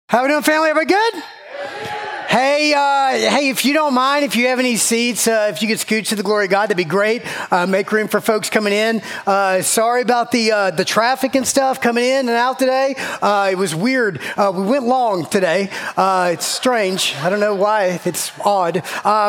How we doing, family? Everybody good? Hey, if you don't mind, if you have any seats, if you could scoot to the glory of God, that'd be great. Make room for folks coming in. Sorry about the traffic and stuff coming in and out today. It was weird. We went long today. It's strange. I don't know why. It's odd.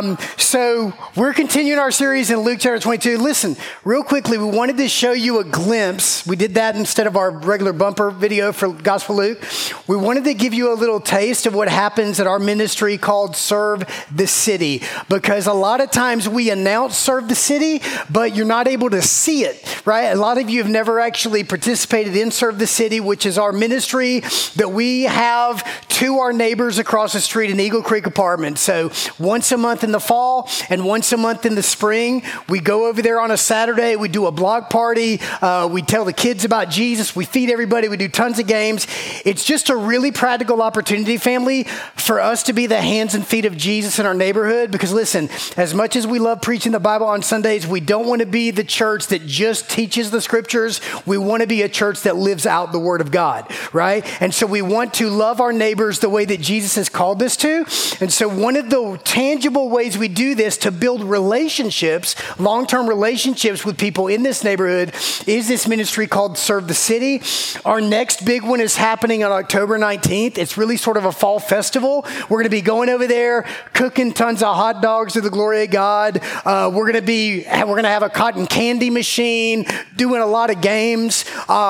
So we're continuing our series in Luke chapter 22. Listen, real quickly, we wanted to show you a glimpse. We did that instead of our regular bumper video for Gospel Luke. We wanted to give you a little taste of what happens at our ministry called Serve the City, because a lot of times we announce Serve the City, but you're not able to see it, right? A lot of you have never actually participated in Serve the City, which is our ministry that we have to our neighbors across the street in Eagle Creek Apartments. So once a month in the fall and once a month in the spring, we go over there on a Saturday, we do a block party, we tell the kids about Jesus, we feed everybody, we do tons of games. It's just a really practical opportunity, family, for us to be the hands and feet of Jesus in our neighborhood. Because listen, as much as we love preaching the Bible on Sundays, we don't want to be the church that just teaches the scriptures. We want to be a church that lives out the word of God, right? And so we want to love our neighbors the way that Jesus has called us to. And so one of the tangible ways we do this to build relationships, long-term relationships with people in this neighborhood, is this ministry called Serve the City. Our next big one is happening on October 19th. It's really sort of a fall festival. We're going to be going over there, cooking tons of hot dogs to the glory of God. We're going to have a cotton candy machine, doing a lot of games.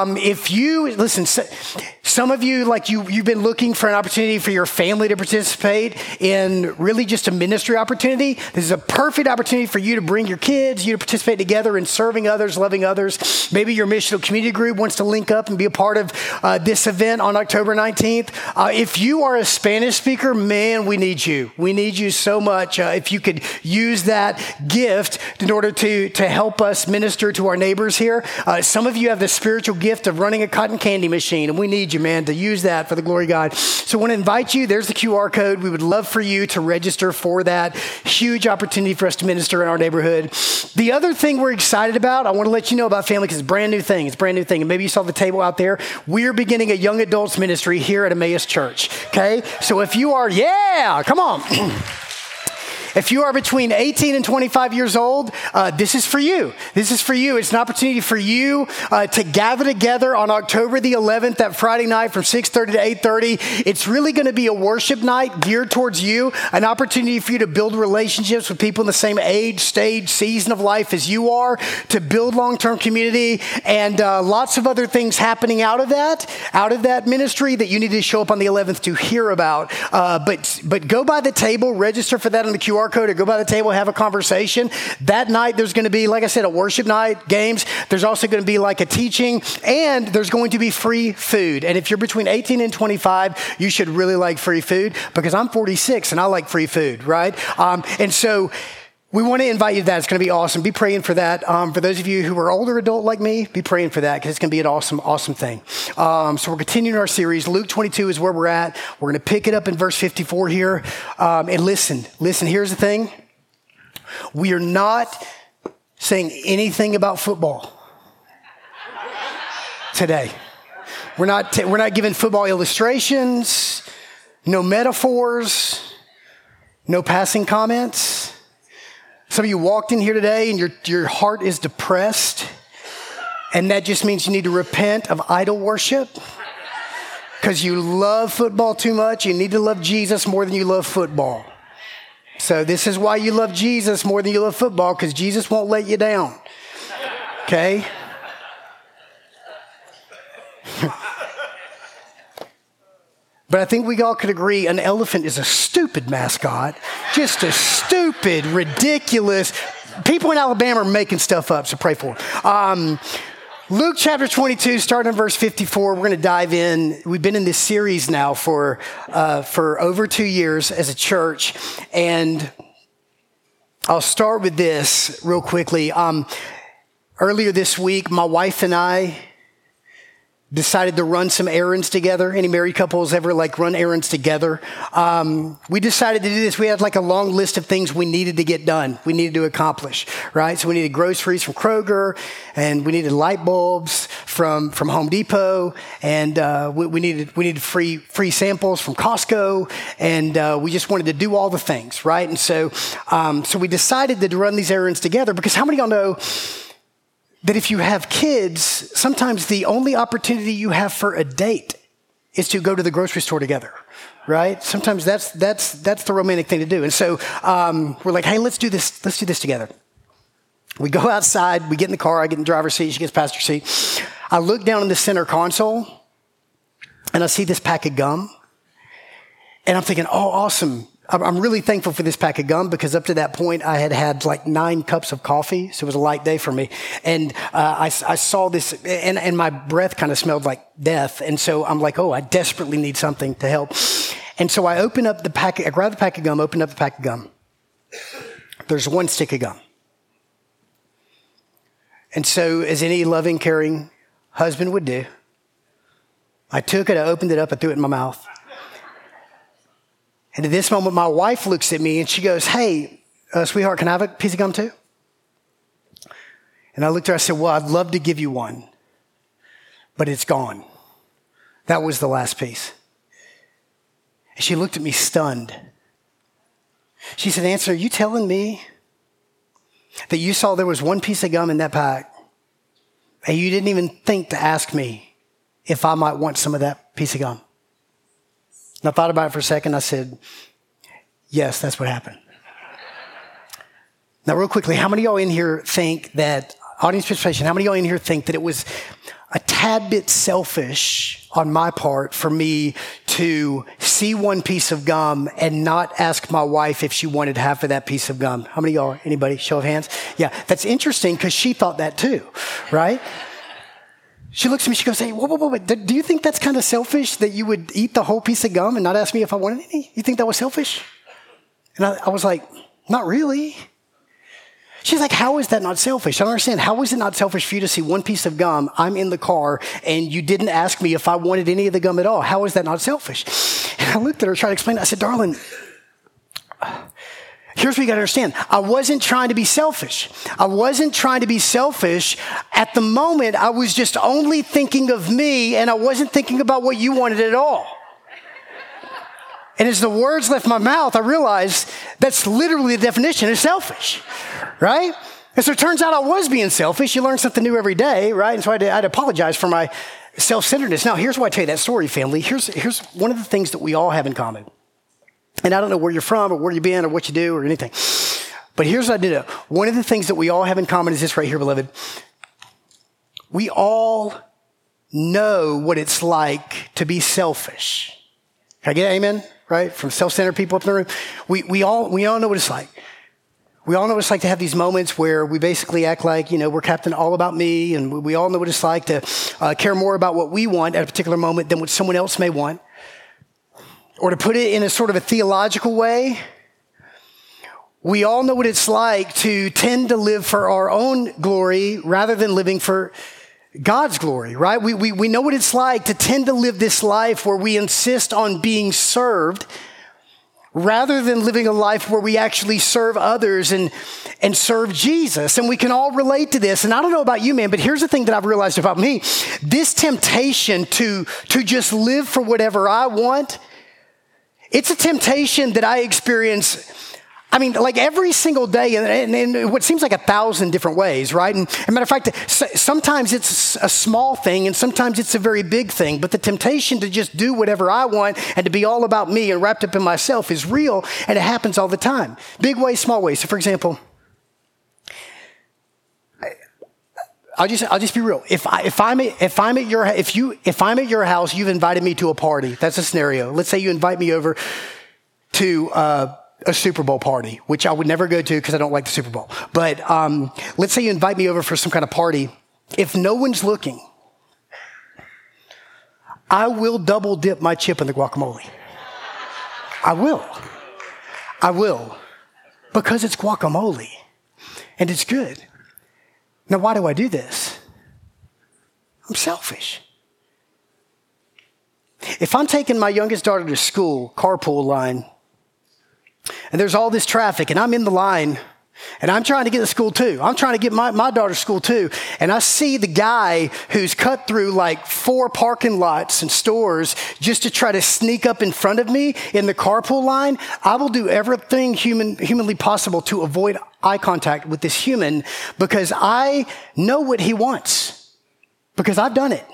If you listen, some of you, like you've been looking for an opportunity for your family to participate in really just a ministry opportunity. This is a perfect opportunity for you to bring your kids, you to participate together in serving others, loving others. Maybe your missional community group wants to link up and be a part of this event on October 19th. If you are a Spanish speaker, man, we need you. We need you so much. If you could use that gift in order to help us minister to our neighbors here. Some of you have the spiritual gift of running a cotton candy machine, and we need you, man, to use that for the glory of God. So I want to invite you. There's the QR code. We would love for you to register for that. Huge opportunity for us to minister in our neighborhood. The other thing we're excited about, I want to let you know about, family, because it's a brand new thing. It's a brand new thing. And maybe you saw the table out there. We're beginning a young adults ministry here at Emmaus Church. Okay? So if you are, come on. If you are between 18 and 25 years old, this is for you. This is for you. It's an opportunity for you to gather together on October the 11th, that Friday night from 6:30 to 8:30. It's really going to be a worship night geared towards you, an opportunity for you to build relationships with people in the same age, stage, season of life as you are, to build long-term community, and lots of other things happening out of that ministry that you need to show up on the 11th to hear about. But go by the table, register for that on the QR code, or go by the table, have a conversation. That night, there's going to be, like I said, a worship night, games. There's also going to be like a teaching, and there's going to be free food. And if you're between 18 and 25, you should really like free food, because I'm 46 and I like free food, right? And so we want to invite you to that. It's going to be awesome. Be praying for that. For those of you who are older adult like me, be praying for that, because it's going to be an awesome, awesome thing. So we're continuing our series. Luke 22 is where we're at. We're going to pick it up in verse 54 here. And listen, here's the thing. We are not saying anything about football today. We're not giving football illustrations, no metaphors, no passing comments. Some of you walked in here today and your heart is depressed, and that just means you need to repent of idol worship, because you love football too much. You need to love Jesus more than you love football. So this is why you love Jesus more than you love football, because Jesus won't let you down. Okay? But I think we all could agree an elephant is a stupid mascot. Just a stupid, ridiculous. People in Alabama are making stuff up, so pray for them. Luke chapter 22, starting in verse 54, we're going to dive in. We've been in this series now for over 2 years as a church. And I'll start with this real quickly. Earlier this week, my wife and I decided to run some errands together. Any married couples ever run errands together? We decided to do this. We had a long list of things we needed to get done. We needed to accomplish, right? So we needed groceries from Kroger, and we needed light bulbs from Home Depot, and we needed free samples from Costco, and we just wanted to do all the things, right? And so we decided to run these errands together, because how many of y'all know that if you have kids, sometimes the only opportunity you have for a date is to go to the grocery store together, right? Sometimes that's the romantic thing to do. And so we're like, hey, let's do this together. We go outside, we get in the car, I get in the driver's seat, she gets passenger seat. I look down in the center console, and I see this pack of gum, and I'm thinking, oh, awesome. I'm really thankful for this pack of gum, because up to that point I had 9 cups of coffee, so it was a light day for me. And I saw this, and my breath kind of smelled like death. And so I'm like, oh, I desperately need something to help. And so I open up the packet, I grab the pack of gum, open up the pack of gum. There's 1 stick of gum. And so, as any loving, caring husband would do, I took it, I opened it up, I threw it in my mouth. And at this moment, my wife looks at me and she goes, hey, sweetheart, can I have a piece of gum too? And I looked at her, I said, well, I'd love to give you one, but it's gone. That was the last piece. And she looked at me stunned. She said, Anson, are you telling me that you saw there was 1 piece of gum in that pack, and you didn't even think to ask me if I might want some of that piece of gum? And I thought about it for a second. I said, yes, that's what happened. Now, real quickly, how many of y'all in here think that, audience participation, how many of y'all in here think that it was a tad bit selfish on my part for me to see 1 piece of gum and not ask my wife if she wanted half of that piece of gum? How many of y'all, anybody, show of hands? Yeah, that's interesting, because she thought that too, right? She looks at me, she goes, hey, whoa. Do you think that's kind of selfish that you would eat the whole piece of gum and not ask me if I wanted any? You think that was selfish? And I was like, not really. She's like, how is that not selfish? I don't understand. How is it not selfish for you to see 1 piece of gum? I'm in the car, and you didn't ask me if I wanted any of the gum at all. How is that not selfish? And I looked at her, trying to explain it. I said, darling, here's what you got to understand. I wasn't trying to be selfish. I wasn't trying to be selfish. At the moment, I was just only thinking of me, and I wasn't thinking about what you wanted at all. And as the words left my mouth, I realized that's literally the definition of selfish, right? And so it turns out I was being selfish. You learn something new every day, right? And so I had to apologize for my self-centeredness. Now, here's why I tell you that story, family. Here's one of the things that we all have in common. And I don't know where you're from or where you've been or what you do or anything. But here's what I do know. One of the things that we all have in common is this right here, beloved. We all know what it's like to be selfish. Can I get an amen? Right? From self-centered people up in the room. We all know what it's like. We all know what it's like to have these moments where we basically act like, we're Captain All About Me, and we all know what it's like to care more about what we want at a particular moment than what someone else may want. Or to put it in a sort of a theological way, we all know what it's like to tend to live for our own glory rather than living for God's glory, right? We know what it's like to tend to live this life where we insist on being served rather than living a life where we actually serve others and serve Jesus. And we can all relate to this. And I don't know about you, man, but here's the thing that I've realized about me. This temptation to just live for whatever I want, it's a temptation that I experience, every single day in what seems like 1,000 different ways, right? And as a matter of fact, sometimes it's a small thing and sometimes it's a very big thing. But the temptation to just do whatever I want and to be all about me and wrapped up in myself is real, and it happens all the time. Big ways, small ways. So for example, I'll just be real. If I'm at your house, you've invited me to a party. That's a scenario. Let's say you invite me over to a Super Bowl party, which I would never go to because I don't like the Super Bowl. But let's say you invite me over for some kind of party. If no one's looking, I will double dip my chip in the guacamole. I will. Because it's guacamole and it's good. Now, why do I do this? I'm selfish. If I'm taking my youngest daughter to school, carpool line, and there's all this traffic, and I'm in the line, and I'm trying to get to school too. I'm trying to get my daughter to school too. And I see the guy who's cut through like 4 parking lots and stores just to try to sneak up in front of me in the carpool line. I will do everything humanly possible to avoid eye contact with this human because I know what he wants because I've done it.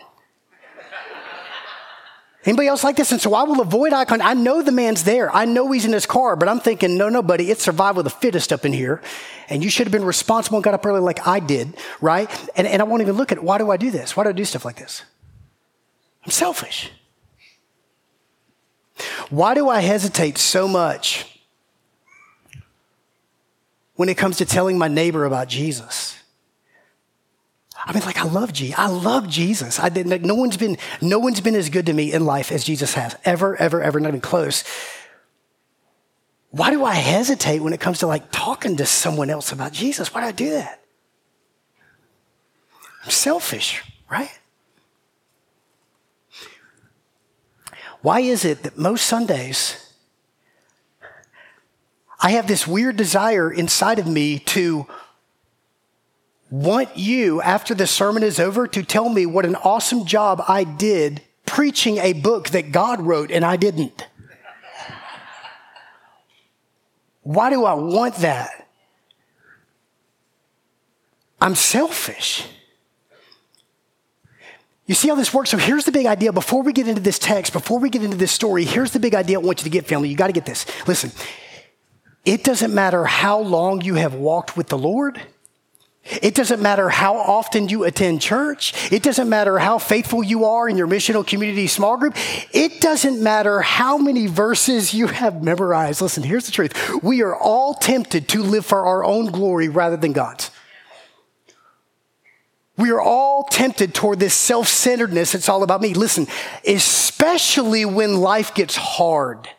Anybody else like this? And so I will avoid eye contact. I know the man's there. I know he's in his car, but I'm thinking, no, buddy, it's survival of the fittest up in here. And you should have been responsible and got up early like I did, right? And I won't even look at it. Why do I do this? Why do I do stuff like this? I'm selfish. Why do I hesitate so much when it comes to telling my neighbor about Jesus? I mean, like, I love Jesus. No one's been as good to me in life as Jesus has. Ever, not even close. Why do I hesitate when it comes to like talking to someone else about Jesus? Why do I do that? I'm selfish, right? Why is it that most Sundays I have this weird desire inside of me to want you, after the sermon is over, to tell me what an awesome job I did preaching a book that God wrote and I didn't? Why do I want that? I'm selfish. You see how this works? So here's the big idea. Before we get into this text, before we get into this story, here's the big idea I want you to get, family. You got to get this. Listen, it doesn't matter how long you have walked with the Lord. It doesn't matter how often you attend church. It doesn't matter how faithful you are in your missional community small group. It doesn't matter how many verses you have memorized. Listen, here's the truth. We are all tempted to live for our own glory rather than God's. We are all tempted toward this self-centeredness. It's all about me. Listen, especially when life gets hard.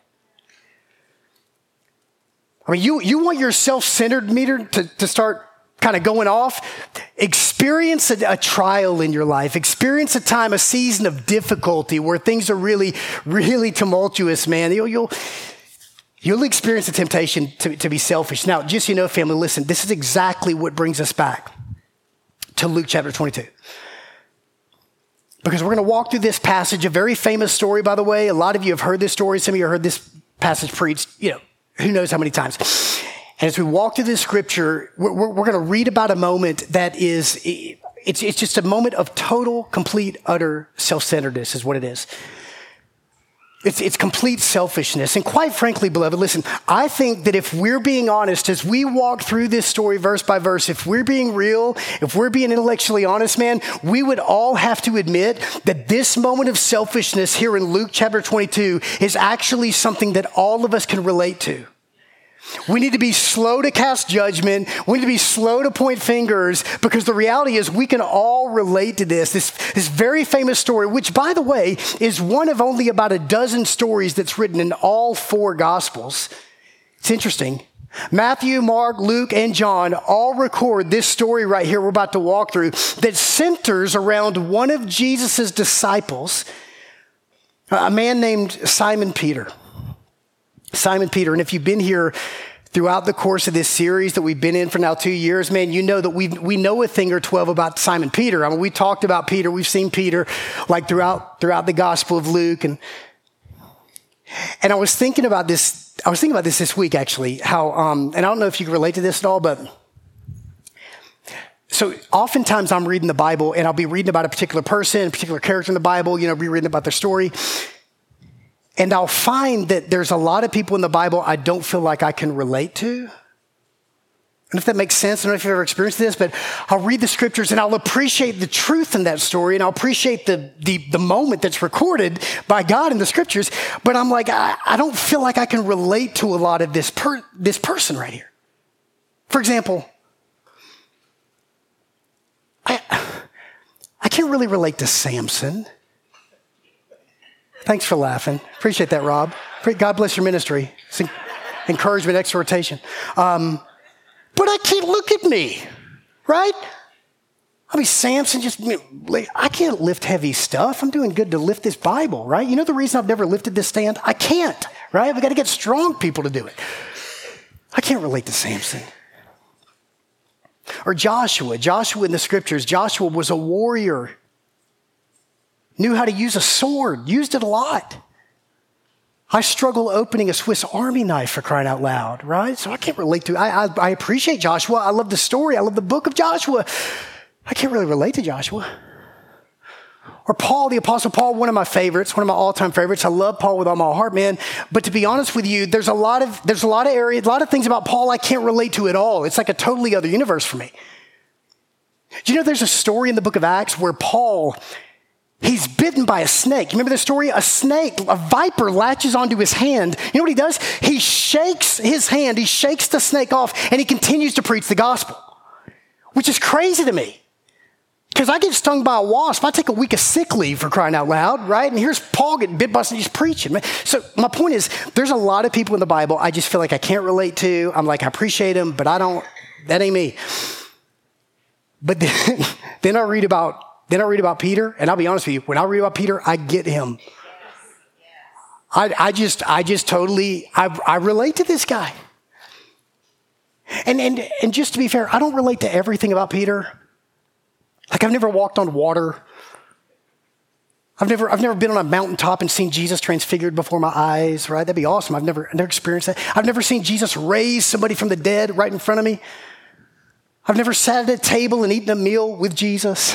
I mean, you want your self-centered meter to start kind of going off. Experience a trial in your life. Experience a time, a season of difficulty where things are really, really tumultuous, man. You'll experience the temptation to be selfish. Now, just so you know, family, listen, this is exactly what brings us back to Luke chapter 22. Because we're going to walk through this passage, a very famous story, by the way. A lot of you have heard this story. Some of you have heard this passage preached, who knows how many times. And as we walk through this scripture, we're going to read about a moment that is, it's just a moment of total, complete, utter self-centeredness is what it is. It's complete selfishness. And quite frankly, beloved, listen, I think that if we're being honest, as we walk through this story verse by verse, if we're being real, if we're being intellectually honest, man, we would all have to admit that this moment of selfishness here in Luke chapter 22 is actually something that all of us can relate to. We need to be slow to cast judgment. We need to be slow to point fingers because the reality is we can all relate to this very famous story, which, by the way, is one of only about a dozen stories that's written in all 4 Gospels. It's interesting. Matthew, Mark, Luke, and John all record this story right here we're about to walk through that centers around one of Jesus' disciples, a man named Simon Peter. Simon Peter. And if you've been here throughout the course of this series that we've been in for now 2 years, man, you know that we know a thing or 12 about Simon Peter. I mean, we talked about Peter. We've seen Peter like throughout the Gospel of Luke. And I was thinking about this. I was thinking about this week, actually, how, and I don't know if you can relate to this at all, but so oftentimes I'm reading the Bible and I'll be reading about a particular person, a particular character in the Bible, be reading about their story. And I'll find that there's a lot of people in the Bible I don't feel like I can relate to. I don't know if that makes sense. I don't know if you've ever experienced this, but I'll read the scriptures and I'll appreciate the truth in that story and I'll appreciate the moment that's recorded by God in the scriptures. But I'm like, I don't feel like I can relate to a lot of this person right here. For example, I can't really relate to Samson. Thanks for laughing. Appreciate that, Rob. God bless your ministry. It's encouragement, exhortation. But I can't look at me, right? I mean, Samson I can't lift heavy stuff. I'm doing good to lift this Bible, right? You know the reason I've never lifted this stand? I can't, right? We got to get strong people to do it. I can't relate to Samson. Or Joshua in the scriptures. Joshua was a warrior, knew how to use a sword, used it a lot. I struggle opening a Swiss Army knife, for crying out loud, right? So I can't relate to, I appreciate Joshua. I love the story. I love the book of Joshua. I can't really relate to Joshua. Or Paul, the Apostle Paul, one of my favorites, one of my all-time favorites. I love Paul with all my heart, man. But to be honest with you, there's a lot of areas, a lot of things about Paul I can't relate to at all. It's like a totally other universe for me. Do you know there's a story in the book of Acts where Paul, he's bitten by a snake. You remember the story? A snake, a viper latches onto his hand. You know what he does? He shakes his hand, he shakes the snake off, and he continues to preach the gospel, which is crazy to me. Because I get stung by a wasp, I take a week of sick leave, for crying out loud, right? And here's Paul getting bit by something, he's preaching. So my point is, there's a lot of people in the Bible I just feel like I can't relate to. I'm like, I appreciate them, but that ain't me. But then I read about Peter, and I'll be honest with you, when I read about Peter, I get him. I just totally relate to this guy. And just to be fair, I don't relate to everything about Peter. Like, I've never walked on water. I've never been on a mountaintop and seen Jesus transfigured before my eyes, right? That'd be awesome. I've never experienced that. I've never seen Jesus raise somebody from the dead right in front of me. I've never sat at a table and eaten a meal with Jesus.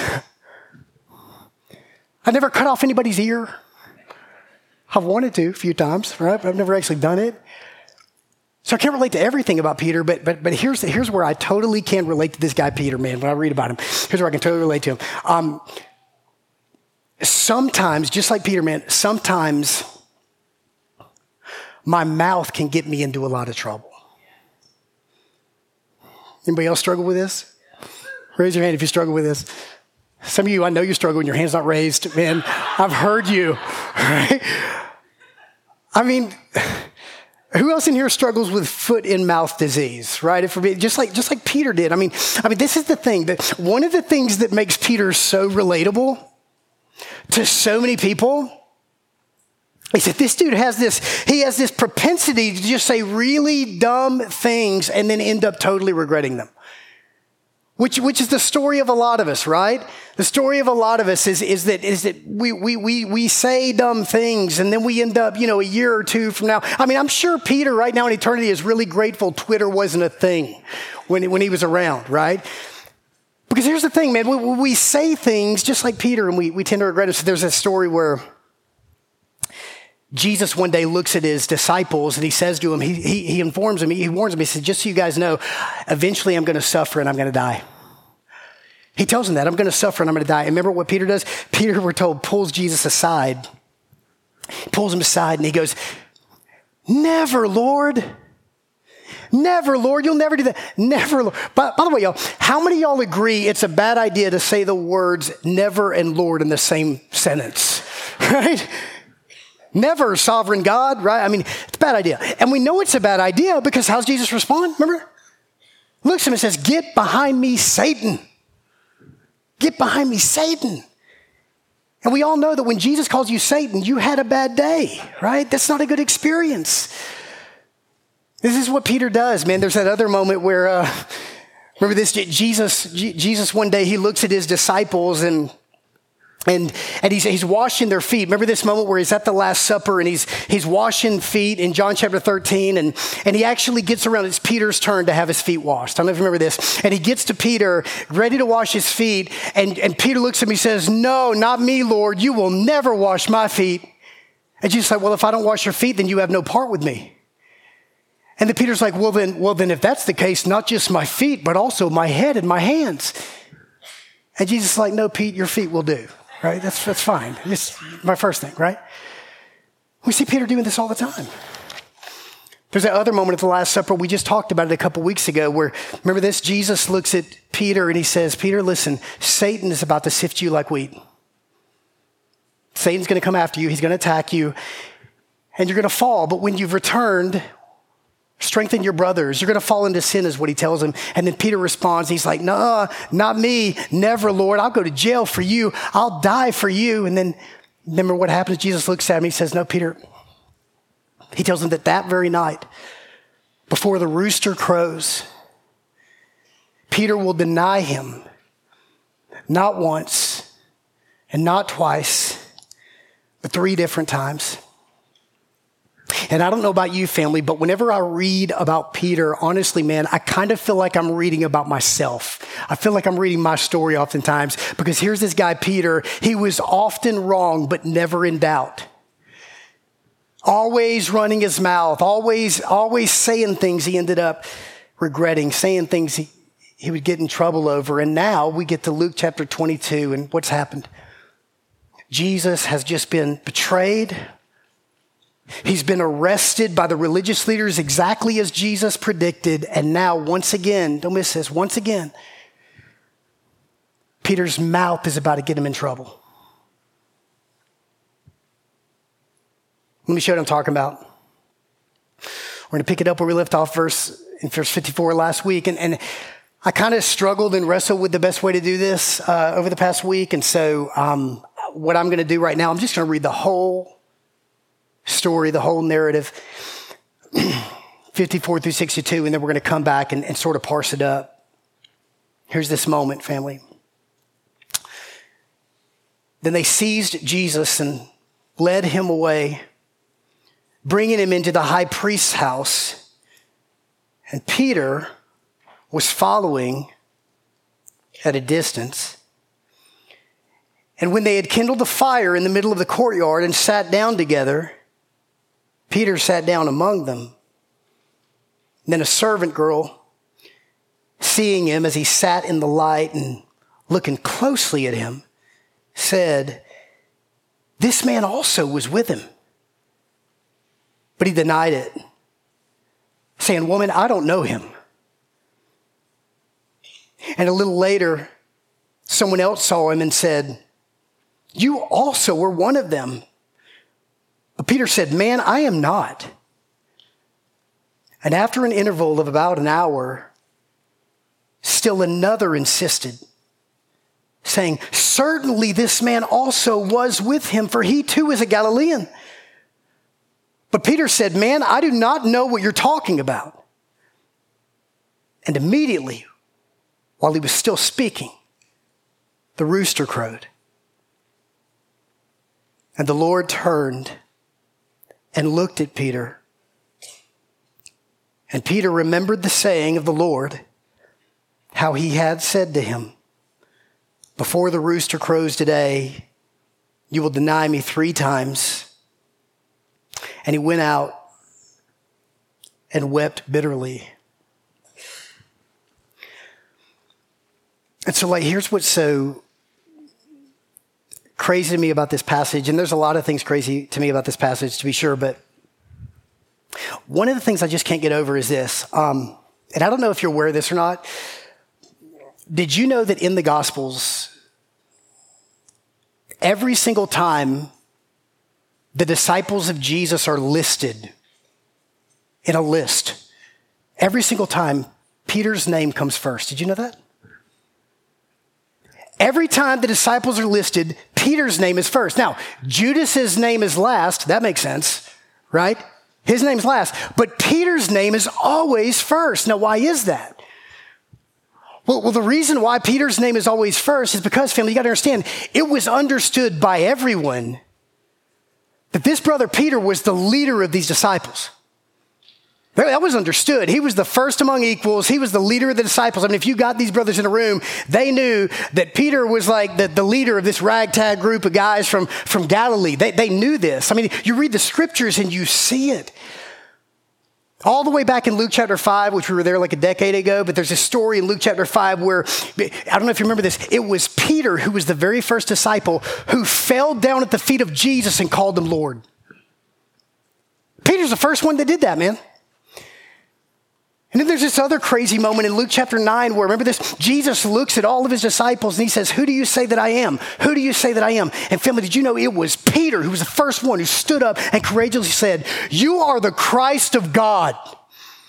I've never cut off anybody's ear. I've wanted to a few times, right? But I've never actually done it. So I can't relate to everything about Peter, but here's where I totally can relate to this guy, Peter, man, when I read about him. Here's where I can totally relate to him. Sometimes, just like Peter, man, sometimes my mouth can get me into a lot of trouble. Anybody else struggle with this? Raise your hand if you struggle with this. Some of you, I know you struggle and your hand's not raised. Man, I've heard you, right? I mean, who else in here struggles with foot and mouth disease, right? Just like Peter did. I mean, this is the thing. That one of the things that makes Peter so relatable to so many people is that this dude has this propensity to just say really dumb things and then end up totally regretting them. Which is the story of a lot of us, right? The story of a lot of us is that we say dumb things and then we end up, a year or two from now. I mean, I'm sure Peter right now in eternity is really grateful Twitter wasn't a thing when he was around, right? Because here's the thing, man. We say things just like Peter and we tend to regret it. So there's a story where Jesus one day looks at his disciples and he says to them, he informs them, he warns them, he says, just so you guys know, eventually I'm going to suffer and I'm going to die. He tells them that, I'm going to suffer and I'm going to die. And remember what Peter does? Peter, we're told, pulls Jesus aside. Pulls him aside and he goes, never, Lord. Never, Lord. You'll never do that. Never, Lord. By the way, y'all, how many of y'all agree it's a bad idea to say the words never and Lord in the same sentence, right? Never, sovereign God, right? I mean, it's a bad idea. And we know it's a bad idea because how's Jesus respond? Remember? Looks at him and says, get behind me, Satan. Get behind me, Satan. And we all know that when Jesus calls you Satan, you had a bad day, right? That's not a good experience. This is what Peter does, man. There's that other moment where, remember this, Jesus one day, he looks at his disciples and he's washing their feet. Remember this moment where he's at the Last Supper and he's washing feet in John chapter 13 and he actually gets around. It's Peter's turn to have his feet washed. I don't know if you remember this. And he gets to Peter, ready to wash his feet. And Peter looks at him, he says, no, not me, Lord. You will never wash my feet. And Jesus is like, well, if I don't wash your feet, then you have no part with me. And then Peter's like, well, then if that's the case, not just my feet, but also my head and my hands. And Jesus is like, no, Pete, your feet will do. Right? That's fine. It's my first thing, right? We see Peter doing this all the time. There's that other moment at the Last Supper. We just talked about it a couple weeks ago where, remember this? Jesus looks at Peter and he says, Peter, listen, Satan is about to sift you like wheat. Satan's going to come after you. He's going to attack you and you're going to fall. But when you've returned, Strengthen your brothers. You're going to fall into sin is what he tells him. And then Peter responds. He's like, no, not me. Never, Lord. I'll go to jail for you. I'll die for you. And then remember what happens? Jesus looks at him. He says, no, Peter. He tells him that very night, before the rooster crows, Peter will deny him not once and not twice, but 3 different times. And I don't know about you, family, but whenever I read about Peter, honestly, man, I kind of feel like I'm reading about myself. I feel like I'm reading my story oftentimes, because here's this guy, Peter. He was often wrong, but never in doubt. Always running his mouth, always saying things he ended up regretting, saying things he would get in trouble over. And now we get to Luke chapter 22, and what's happened? Jesus has just been betrayed. He's been arrested by the religious leaders exactly as Jesus predicted. And now, once again, don't miss this, once again, Peter's mouth is about to get him in trouble. Let me show you what I'm talking about. We're going to pick it up where we left off in verse 54 last week. And I kind of struggled and wrestled with the best way to do this over the past week. And so what I'm going to do right now, I'm just going to read the whole story, the whole narrative, 54 through 62, and then we're going to come back and sort of parse it up. Here's this moment, family. Then they seized Jesus and led him away, bringing him into the high priest's house. And Peter was following at a distance. And when they had kindled a fire in the middle of the courtyard and sat down together, Peter sat down among them. Then a servant girl, seeing him as he sat in the light and looking closely at him, said, "This man also was with him." But he denied it, saying, "Woman, I don't know him." And a little later, someone else saw him and said, "You also were one of them." But Peter said, "Man, I am not." And after an interval of about an hour, still another insisted, saying, "Certainly this man also was with him, for he too is a Galilean." But Peter said, "Man, I do not know what you're talking about." And immediately, while he was still speaking, the rooster crowed. And the Lord turned and looked at Peter. And Peter remembered the saying of the Lord, how he had said to him, "Before the rooster crows today, you will deny me 3 times." And he went out and wept bitterly. And so, here's what's so crazy to me about this passage. And there's a lot of things crazy to me about this passage, to be sure. But one of the things I just can't get over is this. And I don't know if you're aware of this or not. Did you know that in the Gospels, every single time the disciples of Jesus are listed in a list, every single time Peter's name comes first? Did you know that? Every time the disciples are listed, Peter's name is first. Now, Judas's name is last. That makes sense, right? His name's last. But Peter's name is always first. Now, why is that? Well, the reason why Peter's name is always first is because, family, you got to understand, it was understood by everyone that this brother Peter was the leader of these disciples. That was understood. He was the first among equals. He was the leader of the disciples. I mean, if you got these brothers in a room, they knew that Peter was like the leader of this ragtag group of guys from Galilee. They knew this. I mean, you read the scriptures and you see it. All the way back in Luke chapter 5, which we were there like a decade ago, but there's a story in Luke chapter 5 where, I don't know if you remember this, it was Peter who was the very first disciple who fell down at the feet of Jesus and called him Lord. Peter's the first one that did that, man. And then there's this other crazy moment in Luke chapter 9 where, remember this? Jesus looks at all of his disciples and he says, "Who do you say that I am? Who do you say that I am?" And family, did you know it was Peter who was the first one who stood up and courageously said, "You are the Christ of God."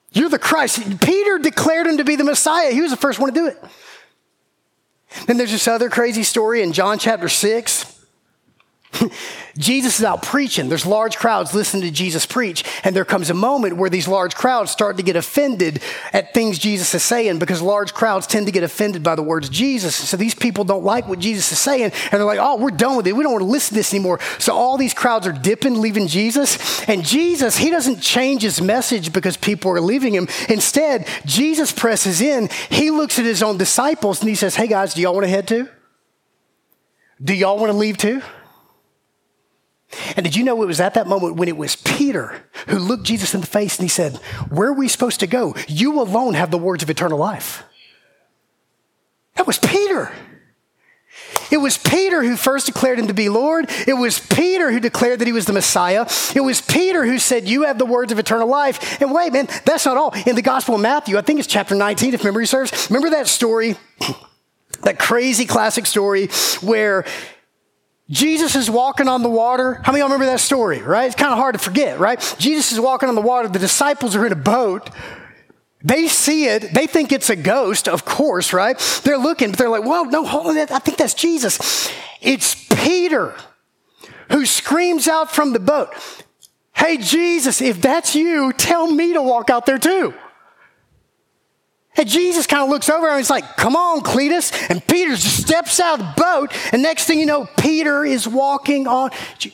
You're the Christ. Peter declared him to be the Messiah. He was the first one to do it. Then there's this other crazy story in John chapter 6. Jesus is out preaching. There's large crowds listening to Jesus preach. And there comes a moment where these large crowds start to get offended at things Jesus is saying, because large crowds tend to get offended by the words of Jesus. So these people don't like what Jesus is saying. And they're like, oh, we're done with it. We don't want to listen to this anymore. So all these crowds are dipping, leaving Jesus. And Jesus, he doesn't change his message because people are leaving him. Instead, Jesus presses in. He looks at his own disciples and he says, hey guys, do y'all want to head too? Do y'all want to leave too? And did you know it was at that moment when it was Peter who looked Jesus in the face and he said, where are we supposed to go? You alone have the words of eternal life. That was Peter. It was Peter who first declared him to be Lord. It was Peter who declared that he was the Messiah. It was Peter who said, you have the words of eternal life. And wait, man, that's not all. In the Gospel of Matthew, I think it's chapter 19, if memory serves. Remember that story, that crazy classic story where Jesus is walking on the water. How many of y'all remember that story, right? It's kind of hard to forget, right? Jesus is walking on the water. The disciples are in a boat. They see it. They think it's a ghost, of course, right? They're looking, but they're like, whoa, no, hold on. I think that's Jesus. It's Peter who screams out from the boat, hey, Jesus, if that's you, tell me to walk out there too. And Jesus kind of looks over and he's like, come on, Cletus. And Peter just steps out of the boat. And next thing you know, Peter is walking on.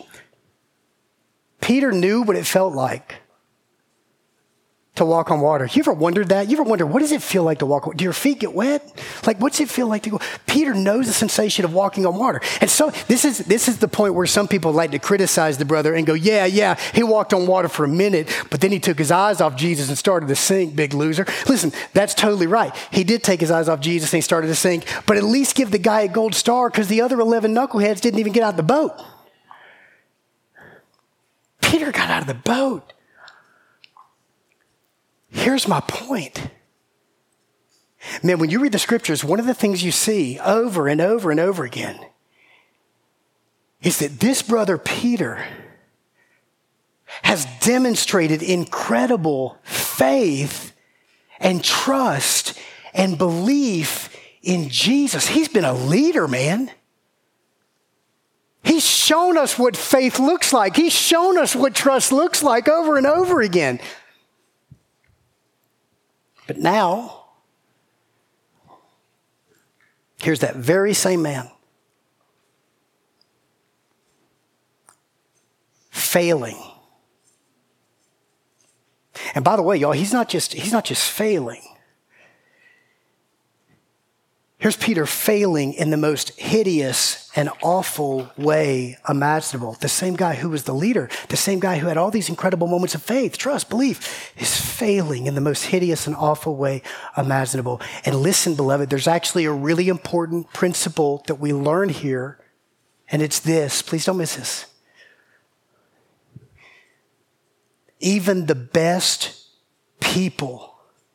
Peter knew what it felt like to walk on water. You ever wondered that? You ever wonder, what does it feel like to walk on water? Do your feet get wet? Like, what's it feel like to go? Peter knows the sensation of walking on water. And so this is the point where some people like to criticize the brother and go, yeah, he walked on water for a minute, but then he took his eyes off Jesus and started to sink, big loser. Listen, that's totally right. He did take his eyes off Jesus and he started to sink, but at least give the guy a gold star because the other 11 knuckleheads didn't even get out of the boat. Peter got out of the boat. Here's my point. Man, when you read the scriptures, one of the things you see over and over and over again is that this brother Peter has demonstrated incredible faith and trust and belief in Jesus. He's been a leader, man. He's shown us what faith looks like. He's shown us what trust looks like over and over again. But now, here's that very same man failing. And by the way, y'all, he's not just failing. Here's Peter failing in the most hideous and awful way imaginable. The same guy who was the leader, the same guy who had all these incredible moments of faith, trust, belief, is failing in the most hideous and awful way imaginable. And listen, beloved, there's actually a really important principle that we learn here, and it's this. Please don't miss this. Even the best people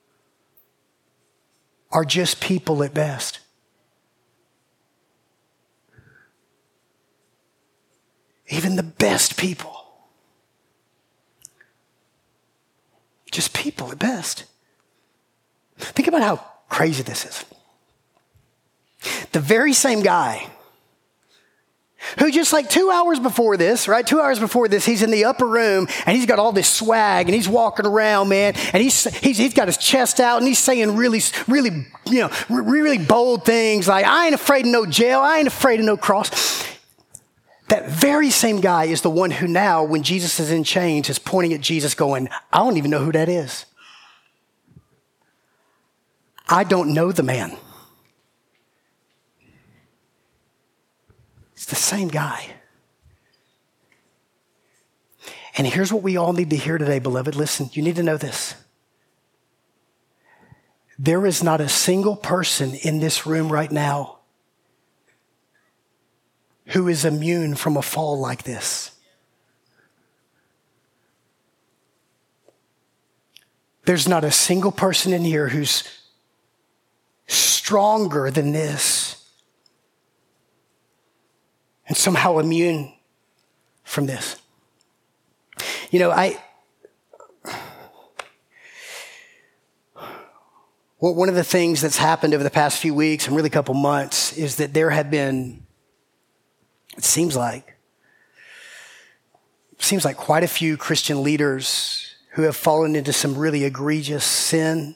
are just people at best. Even the best people, just people at best. Think about how crazy this is. The very same guy who just like 2 hours before this, right? 2 hours before this, he's in the upper room and he's got all this swag and he's walking around, man. And he's got his chest out and he's saying really bold things like, I ain't afraid of no jail. I ain't afraid of no cross. That very same guy is the one who now, when Jesus is in chains, is pointing at Jesus going, I don't even know who that is. I don't know the man. It's the same guy. And here's what we all need to hear today, beloved. Listen, you need to know this. There is not a single person in this room right now who is immune from a fall like this. There's not a single person in here who's stronger than this and somehow immune from this. You know, Well, one of the things that's happened over the past few weeks and really a couple months is that there have been, it seems like quite a few Christian leaders who have fallen into some really egregious sin.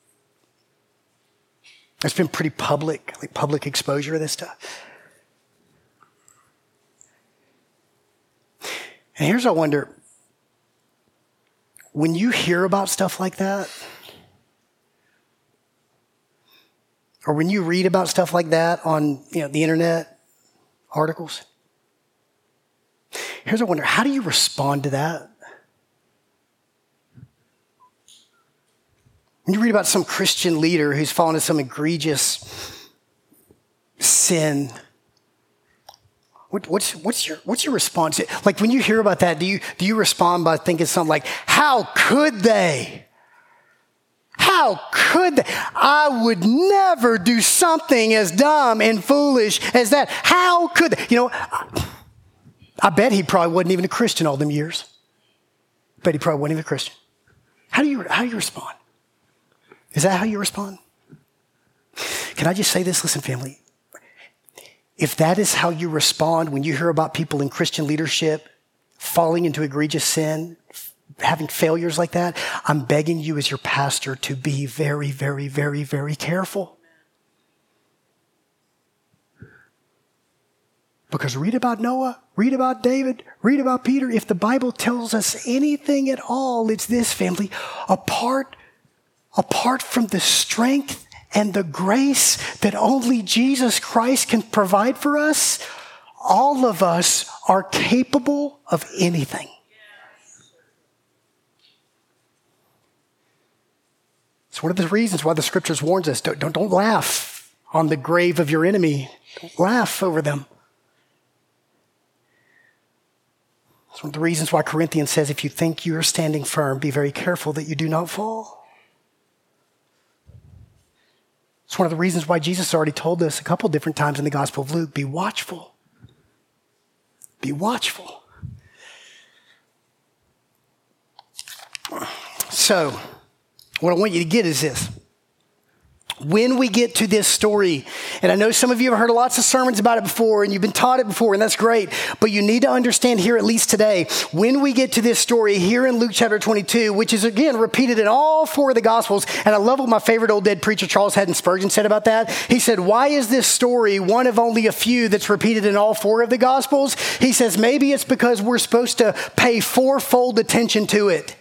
It's been pretty public, like public exposure of this stuff. And here's what I wonder. When you hear about stuff like that, or when you read about stuff like that on the internet, articles, here's what I wonder. How do you respond to that? When you read about some Christian leader who's fallen into some egregious sin, what's your response? Like when you hear about that, do you respond by thinking something like, how could they? How could they? I would never do something as dumb and foolish as that. How could they? I bet he probably wasn't even a Christian all them years. I bet he probably wasn't even a Christian. How do you respond? Is that how you respond? Can I just say this? Listen, family. If that is how you respond when you hear about people in Christian leadership falling into egregious sin, having failures like that, I'm begging you as your pastor to be very, very, very, very careful. Because read about Noah, read about David, read about Peter. If the Bible tells us anything at all, it's this, family. Apart from the strength and the grace that only Jesus Christ can provide for us, all of us are capable of anything. It's one of the reasons why the scriptures warns us, don't laugh on the grave of your enemy. Don't laugh over them. It's one of the reasons why Corinthians says, if you think you are standing firm, be very careful that you do not fall. It's one of the reasons why Jesus already told us a couple different times in the Gospel of Luke, be watchful. Be watchful. So, what I want you to get is this. When we get to this story, and I know some of you have heard lots of sermons about it before, and you've been taught it before, and that's great, but you need to understand here, at least today, when we get to this story here in Luke chapter 22, which is, again, repeated in all four of the Gospels, and I love what my favorite old dead preacher, Charles Haddon Spurgeon, said about that. He said, why is this story one of only a few that's repeated in all four of the Gospels? He says, maybe it's because we're supposed to pay fourfold attention to it.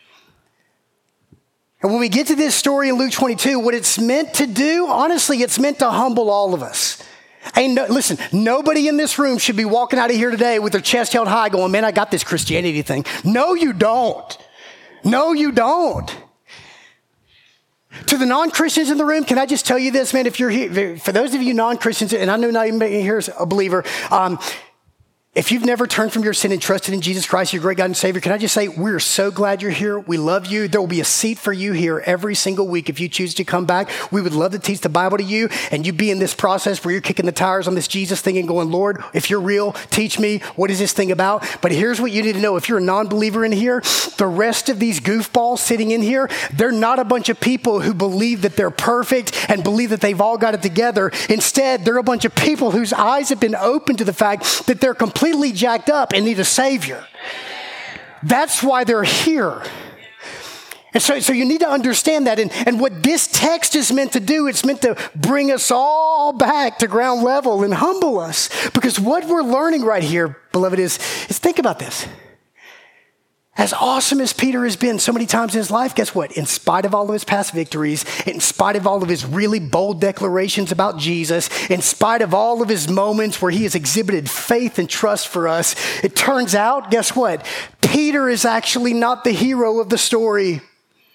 And when we get to this story in Luke 22, what it's meant to do, honestly, it's meant to humble all of us. Listen, nobody in this room should be walking out of here today with their chest held high going, man, I got this Christianity thing. No, you don't. No, you don't. To the non-Christians in the room, can I just tell you this, man? If you're here, for those of you non-Christians, and I know not even here is a believer, if you've never turned from your sin and trusted in Jesus Christ, your great God and Savior, can I just say, we're so glad you're here. We love you. There will be a seat for you here every single week if you choose to come back. We would love to teach the Bible to you, and you be in this process where you're kicking the tires on this Jesus thing and going, Lord, if you're real, teach me. What is this thing about? But here's what you need to know. If you're a non-believer in here, the rest of these goofballs sitting in here, they're not a bunch of people who believe that they're perfect and believe that they've all got it together. Instead, they're a bunch of people whose eyes have been opened to the fact that they're completely jacked up and need a Savior. That's why they're here. And so you need to understand that. And what this text is meant to do, it's meant to bring us all back to ground level and humble us. Because what we're learning right here, beloved, is think about this. As awesome as Peter has been so many times in his life, guess what? In spite of all of his past victories, in spite of all of his really bold declarations about Jesus, in spite of all of his moments where he has exhibited faith and trust for us, it turns out, guess what? Peter is actually not the hero of the story.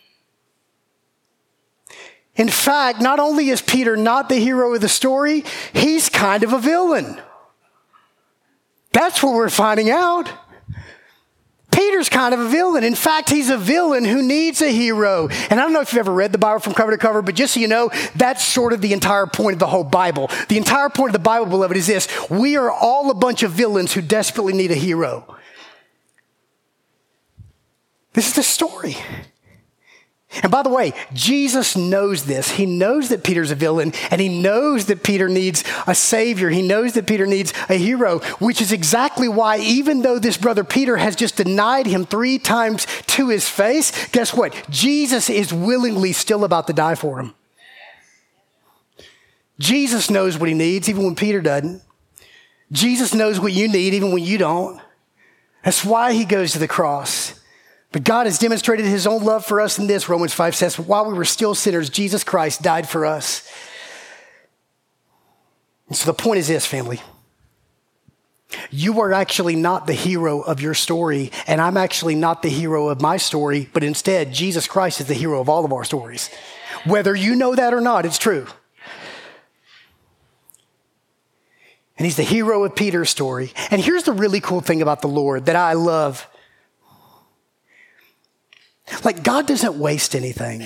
In fact, not only is Peter not the hero of the story, he's kind of a villain. That's what we're finding out. Peter's kind of a villain. In fact, he's a villain who needs a hero. And I don't know if you've ever read the Bible from cover to cover, but just so you know, that's sort of the entire point of the whole Bible. The entire point of the Bible, beloved, is this. We are all a bunch of villains who desperately need a hero. This is the story. And by the way, Jesus knows this. He knows that Peter's a villain, and he knows that Peter needs a savior. He knows that Peter needs a hero, which is exactly why, even though this brother Peter has just denied him 3 times to his face, guess what? Jesus is willingly still about to die for him. Jesus knows what he needs, even when Peter doesn't. Jesus knows what you need, even when you don't. That's why he goes to the cross. But God has demonstrated his own love for us in this, Romans 5 says, while we were still sinners, Jesus Christ died for us. And so the point is this, family. You are actually not the hero of your story, and I'm actually not the hero of my story, but instead, Jesus Christ is the hero of all of our stories. Whether you know that or not, it's true. And he's the hero of Peter's story. And here's the really cool thing about the Lord that I love. Like, God doesn't waste anything.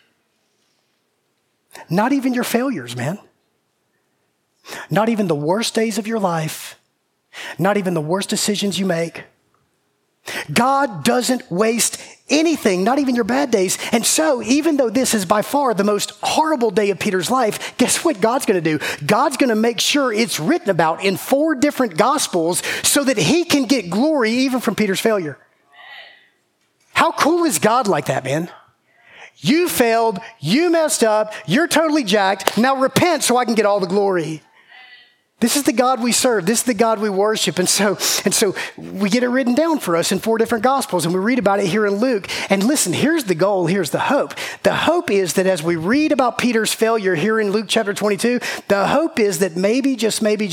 Not even your failures, man. Not even the worst days of your life. Not even the worst decisions you make. God doesn't waste anything, not even your bad days. And so, even though this is by far the most horrible day of Peter's life, guess what God's going to do? God's going to make sure it's written about in 4 different gospels so that he can get glory even from Peter's failure. How cool is God like that, man? You failed, you messed up, you're totally jacked. Now repent so I can get all the glory. This is the God we serve. This is the God we worship. And so we get it written down for us in 4 different gospels, and we read about it here in Luke. And listen, here's the goal. Here's the hope. The hope is that as we read about Peter's failure here in Luke chapter 22, the hope is that maybe, just maybe,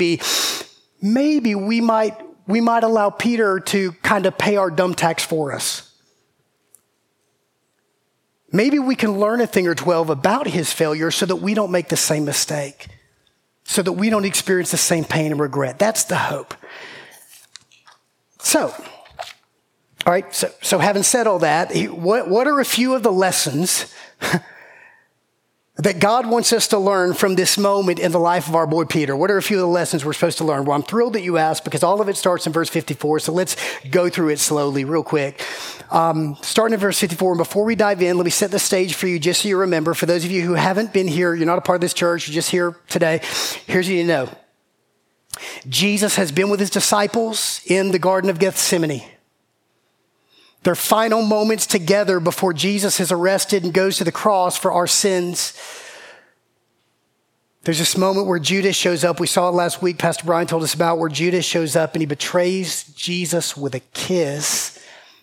we might allow Peter to kind of pay our dumb tax for us. Maybe we can learn a thing or 12 about his failure so that we don't make the same mistake, so that we don't experience the same pain and regret. That's the hope. So, all right, so having said all that, what are a few of the lessons that God wants us to learn from this moment in the life of our boy Peter? What are a few of the lessons we're supposed to learn? Well, I'm thrilled that you asked because all of it starts in verse 54. So let's go through it slowly, real quick. Starting in verse 54, and before we dive in, let me set the stage for you just so you remember. For those of you who haven't been here, you're not a part of this church, you're just here today, here's what you need to know. Jesus has been with his disciples in the Garden of Gethsemane. Their final moments together before Jesus is arrested and goes to the cross for our sins. There's this moment where Judas shows up. We saw it last week. Pastor Brian told us about where Judas shows up and he betrays Jesus with a kiss.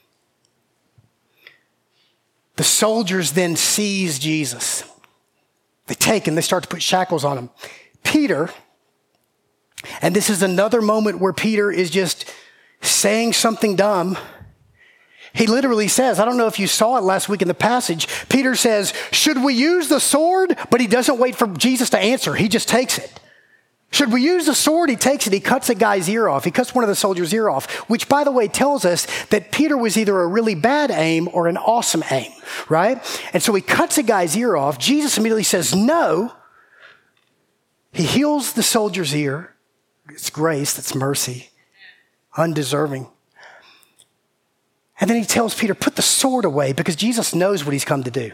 The soldiers then seize Jesus. They take him. They start to put shackles on him. Peter, and this is another moment where Peter is just saying something dumb. He literally says, I don't know if you saw it last week in the passage, Peter says, should we use the sword? But he doesn't wait for Jesus to answer. He just takes it. Should we use the sword? He takes it. He cuts a guy's ear off. He cuts one of the soldiers' ear off, which, by the way, tells us that Peter was either a really bad aim or an awesome aim, right? And so he cuts a guy's ear off. Jesus immediately says, no. He heals the soldier's ear. It's grace. That's mercy. Undeserving. And then he tells Peter, put the sword away because Jesus knows what he's come to do.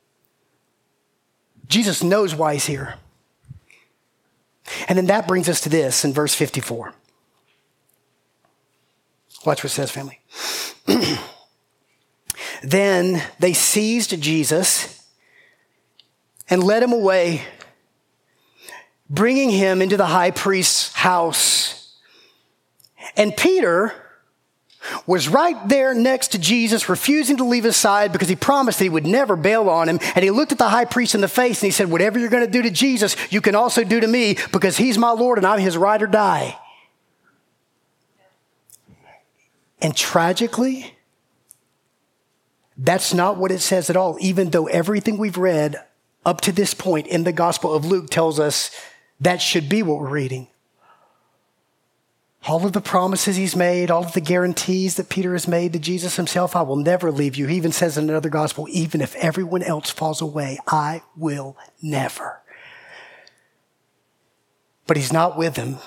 Jesus knows why he's here. And then that brings us to this in verse 54. Watch what it says, family. Then they seized Jesus and led him away, bringing him into the high priest's house. And Peter was right there next to Jesus, refusing to leave his side because he promised that he would never bail on him. And he looked at the high priest in the face and he said, whatever you're going to do to Jesus, you can also do to me because he's my Lord and I'm his ride or die. And tragically, that's not what it says at all, even though everything we've read up to this point in the Gospel of Luke tells us that should be what we're reading. All of the promises he's made, all of the guarantees that Peter has made to Jesus himself, I will never leave you. He even says in another gospel, even if everyone else falls away, I will never. But he's not with him.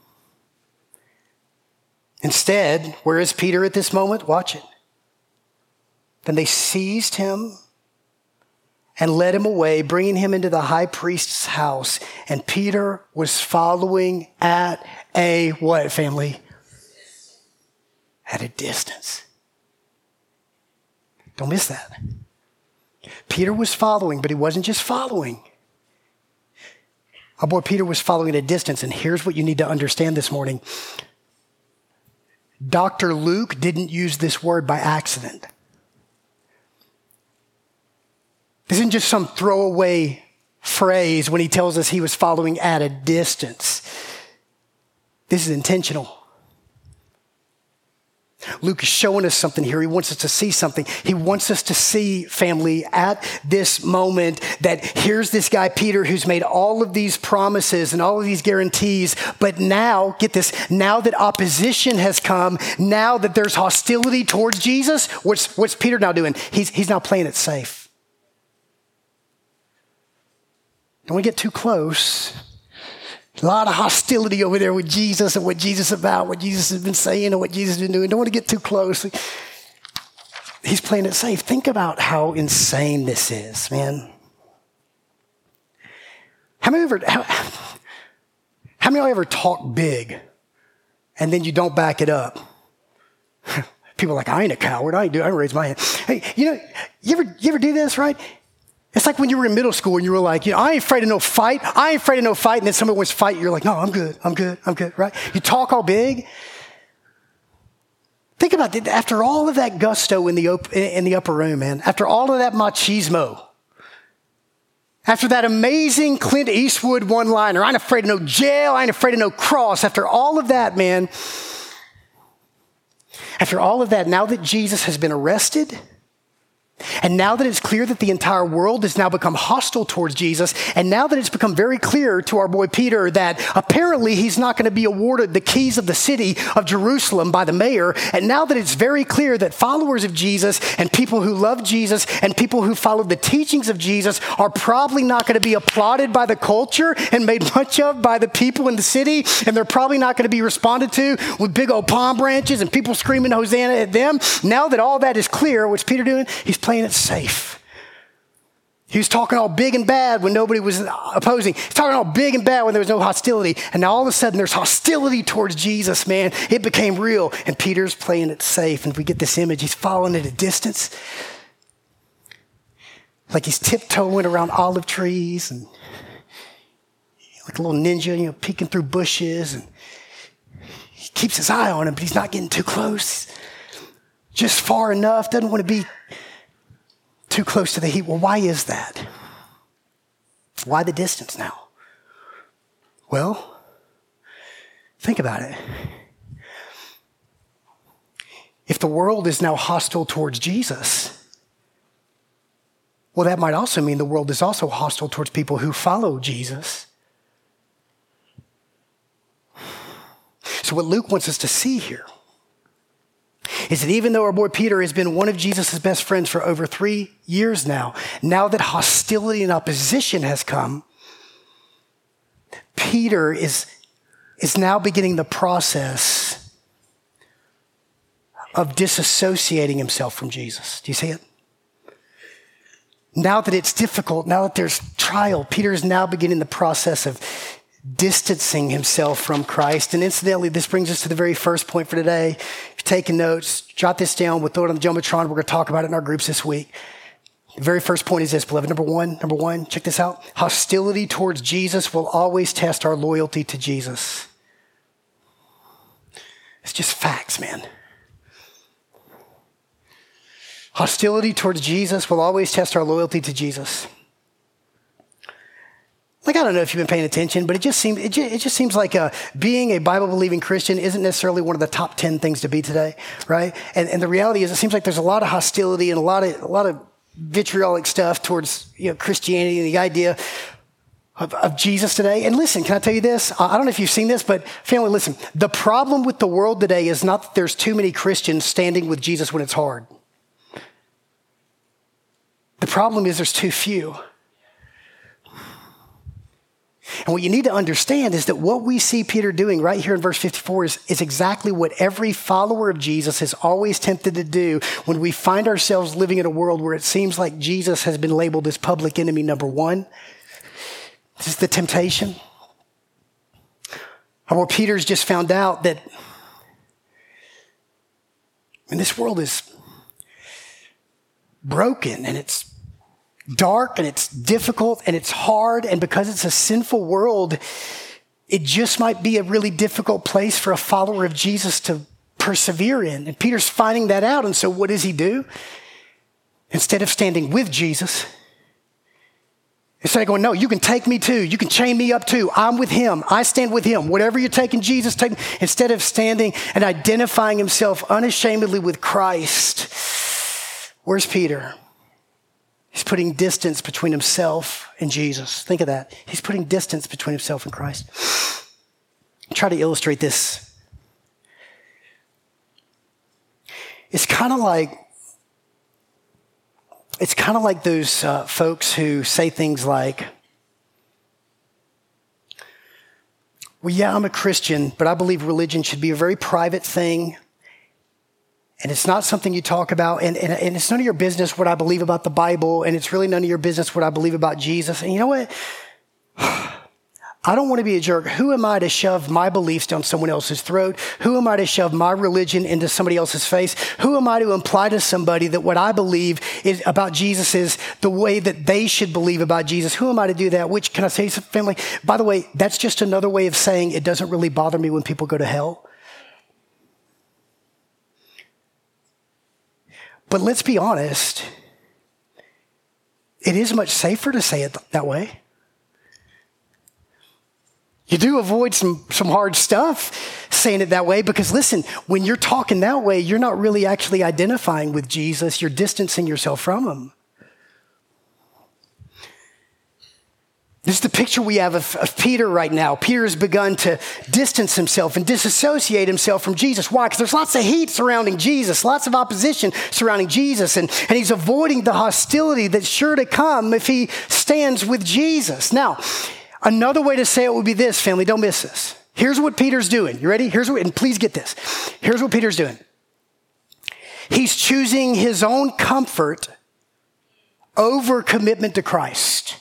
Instead, where is Peter at this moment? Watch it. Then they seized him and led him away, bringing him into the high priest's house. And Peter was following at a what, family? At a distance. Don't miss that. Peter was following, but he wasn't just following. Our boy Peter was following at a distance, and here's what you need to understand this morning. Dr. Luke didn't use this word by accident. This isn't just some throwaway phrase when he tells us he was following at a distance. This is intentional. Luke is showing us something here. He wants us to see something. He wants us to see, family, at this moment that here's this guy, Peter, who's made all of these promises and all of these guarantees. But now, get this, now that opposition has come, now that there's hostility towards Jesus, what's Peter now doing? He's now playing it safe. Don't want to get too close. A lot of hostility over there with Jesus and what Jesus is about, what Jesus has been saying and what Jesus has been doing. Don't want to get too close. He's playing it safe. Think about how insane this is, man. How many of you ever talk big and then you don't back it up? People are like, I ain't a coward. I ain't raise my hand. Hey, you ever do this, right? It's like when you were in middle school and you were like, I ain't afraid of no fight. I ain't afraid of no fight. And then somebody wants to fight. You're like, no, I'm good, right? You talk all big. Think about it. After all of that gusto in the upper room, man, after all of that machismo, after that amazing Clint Eastwood one-liner, I ain't afraid of no jail. I ain't afraid of no cross. After all of that, man, after all of that, now that Jesus has been arrested, and now that it's clear that the entire world has now become hostile towards Jesus, and now that it's become very clear to our boy Peter that apparently he's not going to be awarded the keys of the city of Jerusalem by the mayor, and now that it's very clear that followers of Jesus and people who love Jesus and people who follow the teachings of Jesus are probably not going to be applauded by the culture and made much of by the people in the city, and they're probably not going to be responded to with big old palm branches and people screaming Hosanna at them. Now that all that is clear, what's Peter doing? He's playing it safe. He was talking all big and bad when nobody was opposing. He's talking all big and bad when there was no hostility. And now all of a sudden there's hostility towards Jesus, man. It became real. And Peter's playing it safe. And we get this image. He's following at a distance. Like he's tiptoeing around olive trees and like a little ninja, peeking through bushes. And he keeps his eye on him, but he's not getting too close. Just far enough. Doesn't want to be too close to the heat. Well, why is that? Why the distance now? Well, think about it. If the world is now hostile towards Jesus, well, that might also mean the world is also hostile towards people who follow Jesus. So what Luke wants us to see here is that even though our boy Peter has been one of Jesus' best friends for over 3 years now that hostility and opposition has come, Peter is now beginning the process of disassociating himself from Jesus. Do you see it? Now that it's difficult, now that there's trial, Peter is now beginning the process of distancing himself from Christ. And incidentally, this brings us to the very first point for today. If you're taking notes, jot this down. We'll throw it on the Jumbotron. We're going to talk about it in our groups this week. The very first point is this, beloved. Number one, check this out. Hostility towards Jesus will always test our loyalty to Jesus. It's just facts, man. Hostility towards Jesus will always test our loyalty to Jesus. Like, I don't know if you've been paying attention, but it just seems like being a Bible-believing Christian isn't necessarily one of the top 10 things to be today, right? And the reality is, it seems like there's a lot of hostility and a lot of vitriolic stuff towards Christianity and the idea of Jesus today. And listen, can I tell you this? I don't know if you've seen this, but family, listen. The problem with the world today is not that there's too many Christians standing with Jesus when it's hard. The problem is there's too few. And what you need to understand is that what we see Peter doing right here in verse 54 is exactly what every follower of Jesus is always tempted to do when we find ourselves living in a world where it seems like Jesus has been labeled as public enemy number one. This is the temptation. Or Peter's just found out that this world is broken and it's dark and it's difficult and it's hard. And because it's a sinful world, it just might be a really difficult place for a follower of Jesus to persevere in. And Peter's finding that out. And so what does he do? Instead of standing with Jesus, instead of going, no, you can take me too. You can chain me up too. I'm with him. I stand with him. Whatever you're taking Jesus, take me. Instead of standing and identifying himself unashamedly with Christ, where's Peter? He's putting distance between himself and Jesus. Think of that. He's putting distance between himself and Christ. I'll try to illustrate this. It's kind of like those folks who say things like, well, yeah, I'm a Christian, but I believe religion should be a very private thing. And it's not something you talk about. And it's none of your business what I believe about the Bible. And it's really none of your business what I believe about Jesus. And you know what? I don't want to be a jerk. Who am I to shove my beliefs down someone else's throat? Who am I to shove my religion into somebody else's face? Who am I to imply to somebody that what I believe is about Jesus is the way that they should believe about Jesus? Who am I to do that? Which, can I say something, family? By the way, that's just another way of saying it doesn't really bother me when people go to hell. But let's be honest, it is much safer to say it that way. You do avoid some hard stuff saying it that way because listen, when you're talking that way, you're not really actually identifying with Jesus. You're distancing yourself from him. This is the picture we have of Peter right now. Peter has begun to distance himself and disassociate himself from Jesus. Why? Because there's lots of heat surrounding Jesus, lots of opposition surrounding Jesus, and he's avoiding the hostility that's sure to come if he stands with Jesus. Now, another way to say it would be this, family, don't miss this. Here's what Peter's doing. You ready? And please get this. Here's what Peter's doing. He's choosing his own comfort over commitment to Christ.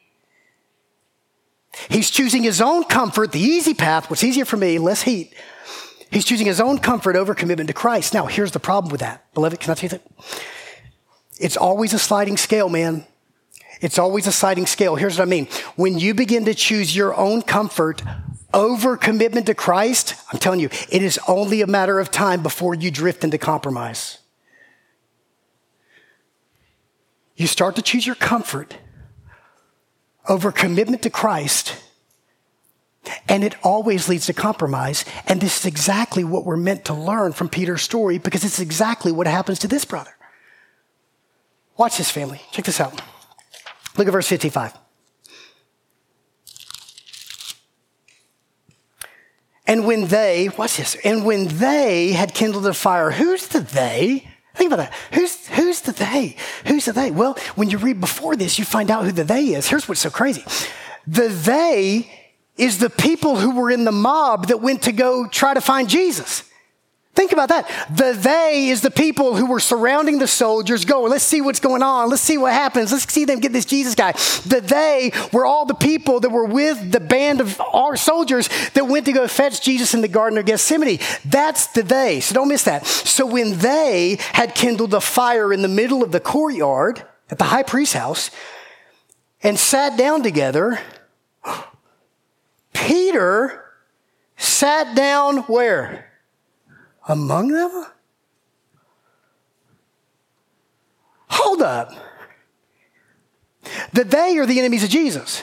He's choosing his own comfort, the easy path, what's easier for me, less heat. He's choosing his own comfort over commitment to Christ. Now, here's the problem with that. Beloved, can I tell you that? It's always a sliding scale, man. It's always a sliding scale. Here's what I mean. When you begin to choose your own comfort over commitment to Christ, I'm telling you, it is only a matter of time before you drift into compromise. You start to choose your comfort over commitment to Christ, and it always leads to compromise. And this is exactly what we're meant to learn from Peter's story because it's exactly what happens to this brother. Watch this, family. Check this out. Look at verse 55. And when they, watch this, and when they had kindled a fire, who's the they? Think about that. Who's the they? Who's the they? Well, when you read before this, you find out who the they is. Here's what's so crazy. The they is the people who were in the mob that went to go try to find Jesus. Think about that. The they is the people who were surrounding the soldiers going, let's see what's going on. Let's see what happens. Let's see them get this Jesus guy. The they were all the people that were with the band of our soldiers that went to go fetch Jesus in the Garden of Gethsemane. That's the they. So don't miss that. So when they had kindled a fire in the middle of the courtyard at the high priest's house and sat down together, Peter sat down where? Among them? Hold up. The they are the enemies of Jesus.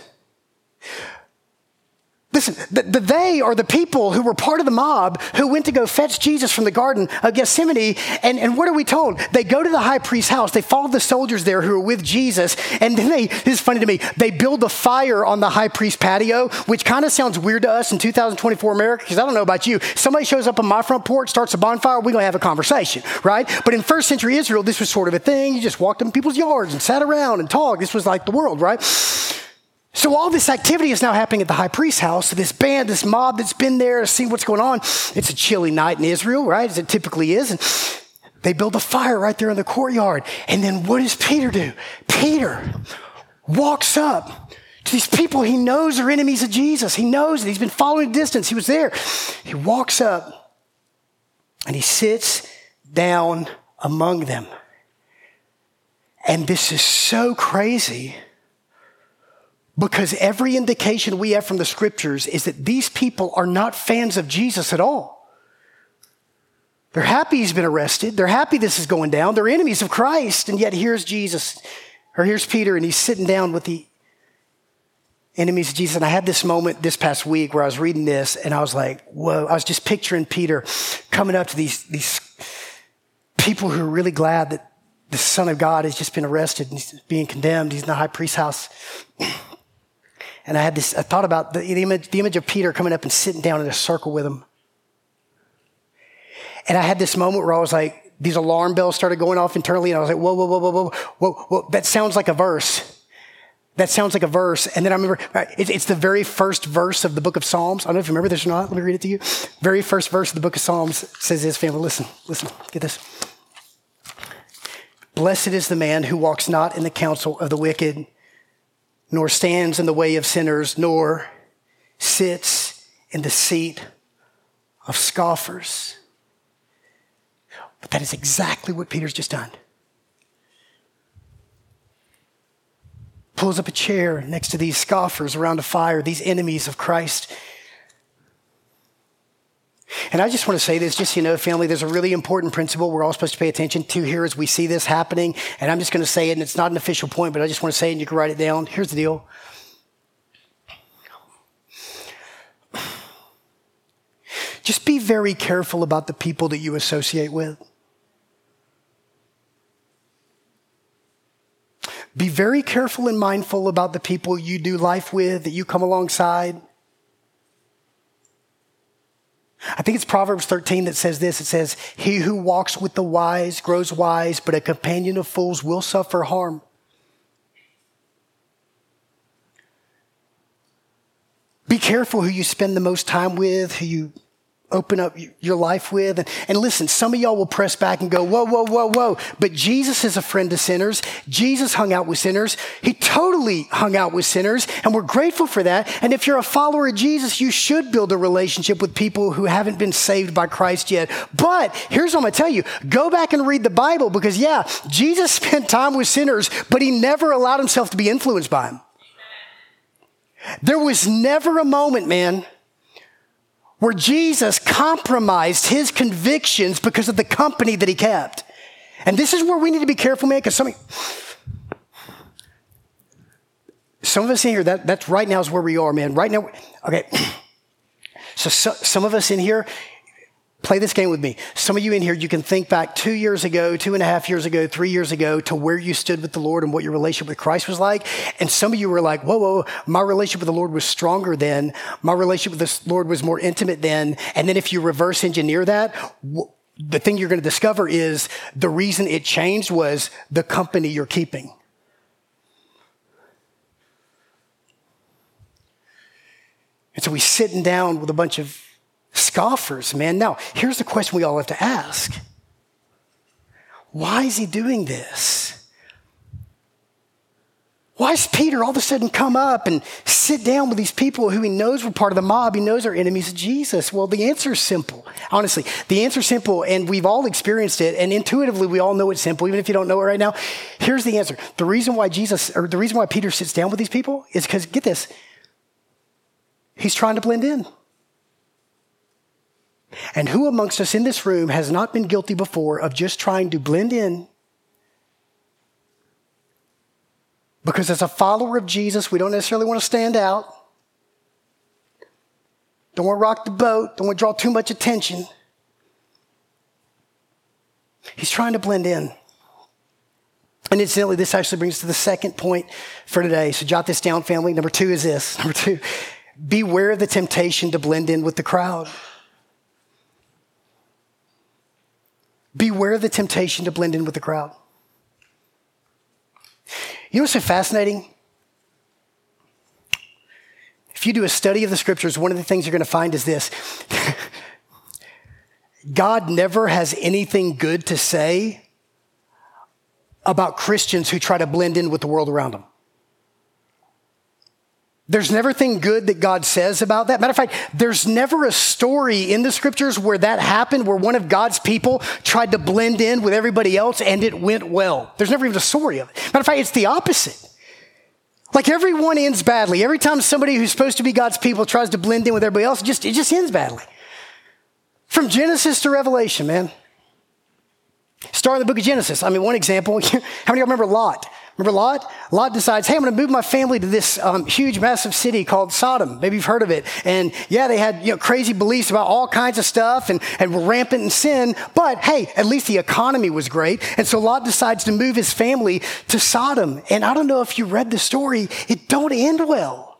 Listen, the they are the people who were part of the mob who went to go fetch Jesus from the Garden of Gethsemane. And what are we told? They go to the high priest's house. They follow the soldiers there who are with Jesus. And then this is funny to me, they build a fire on the high priest's patio, which kind of sounds weird to us in 2024 America, because I don't know about you. Somebody shows up on my front porch, starts a bonfire, we're going to have a conversation, right? But in first century Israel, this was sort of a thing. You just walked in people's yards and sat around and talked. This was like the world, right? So all this activity is now happening at the high priest's house. So this band, this mob that's been there to see what's going on. It's a chilly night in Israel, right? As it typically is. And they build a fire right there in the courtyard. And then what does Peter do? Peter walks up to these people he knows are enemies of Jesus. He knows it. He's been following a distance. He was there. He walks up and he sits down among them. And this is so crazy because every indication we have from the scriptures is that these people are not fans of Jesus at all. They're happy he's been arrested. They're happy this is going down. They're enemies of Christ. And yet here's Peter, and he's sitting down with the enemies of Jesus. And I had this moment this past week where I was reading this and I was like, whoa, I was just picturing Peter coming up to these people who are really glad that the Son of God has just been arrested and he's being condemned. He's in the high priest's house. And I thought about the image of Peter coming up and sitting down in a circle with him. And I had this moment where I was like, these alarm bells started going off internally, and I was like, whoa, that sounds like a verse. That sounds like a verse. And then I remember, it's the very first verse of the book of Psalms. I don't know if you remember this or not. Let me read it to you. Very first verse of the book of Psalms says this, family. Listen, get this. Blessed is the man who walks not in the counsel of the wicked, nor stands in the way of sinners, nor sits in the seat of scoffers. But that is exactly what Peter's just done. Pulls up a chair next to these scoffers around a fire, these enemies of Christ. And I just want to say this, just so you know, family, there's a really important principle we're all supposed to pay attention to here as we see this happening. And I'm just going to say it, and it's not an official point, but I just want to say it, and you can write it down. Here's the deal. Just be very careful about the people that you associate with. Be very careful and mindful about the people you do life with, that you come alongside. I think it's Proverbs 13 that says this. It says, he who walks with the wise grows wise, but a companion of fools will suffer harm. Be careful who you spend the most time with, who you open up your life with. And listen, some of y'all will press back and go, whoa. But Jesus is a friend to sinners. Jesus hung out with sinners. He totally hung out with sinners. And we're grateful for that. And if you're a follower of Jesus, you should build a relationship with people who haven't been saved by Christ yet. But here's what I'm going to tell you. Go back and read the Bible because, yeah, Jesus spent time with sinners, but he never allowed himself to be influenced by them. There was never a moment, man, where Jesus compromised his convictions because of the company that he kept. And this is where we need to be careful, man, because some of us in here, that's right now is where we are, man. Right now, okay. So some of us in here, play this game with me. Some of you in here, you can think back 2 years ago, 2.5 years ago, 3 years ago to where you stood with the Lord and what your relationship with Christ was like. And some of you were like, whoa, my relationship with the Lord was stronger then. My relationship with the Lord was more intimate then. And then if you reverse engineer that, the thing you're going to discover is the reason it changed was the company you're keeping. And so we sitting down with a bunch of scoffers, man. Now, here's the question we all have to ask. Why is he doing this? Why does Peter all of a sudden come up and sit down with these people who he knows were part of the mob? He knows are enemies of Jesus. Well, the answer is simple. Honestly, the answer is simple, and we've all experienced it, and intuitively we all know it's simple, even if you don't know it right now. Here's the answer. The reason why Peter sits down with these people is because, get this, he's trying to blend in. And who amongst us in this room has not been guilty before of just trying to blend in? Because as a follower of Jesus, we don't necessarily want to stand out. Don't want to rock the boat. Don't want to draw too much attention. He's trying to blend in. And incidentally, this actually brings us to the second point for today. So jot this down, family. Number 2 is this. Number 2, beware of the temptation to blend in with the crowd. Beware of the temptation to blend in with the crowd. You know what's so fascinating? If you do a study of the scriptures, one of the things you're going to find is this. God never has anything good to say about Christians who try to blend in with the world around them. There's never anything good that God says about that. Matter of fact, there's never a story in the scriptures where that happened, where one of God's people tried to blend in with everybody else and it went well. There's never even a story of it. Matter of fact, it's the opposite. Like everyone ends badly. Every time somebody who's supposed to be God's people tries to blend in with everybody else, it just ends badly. From Genesis to Revelation, man. Start in the book of Genesis. I mean, one example, how many of you remember Lot? Remember Lot? Lot decides, hey, I'm going to move my family to this huge, massive city called Sodom. Maybe you've heard of it. And yeah, they had crazy beliefs about all kinds of stuff and were rampant in sin. But hey, at least the economy was great. And so Lot decides to move his family to Sodom. And I don't know if you read the story. It don't end well.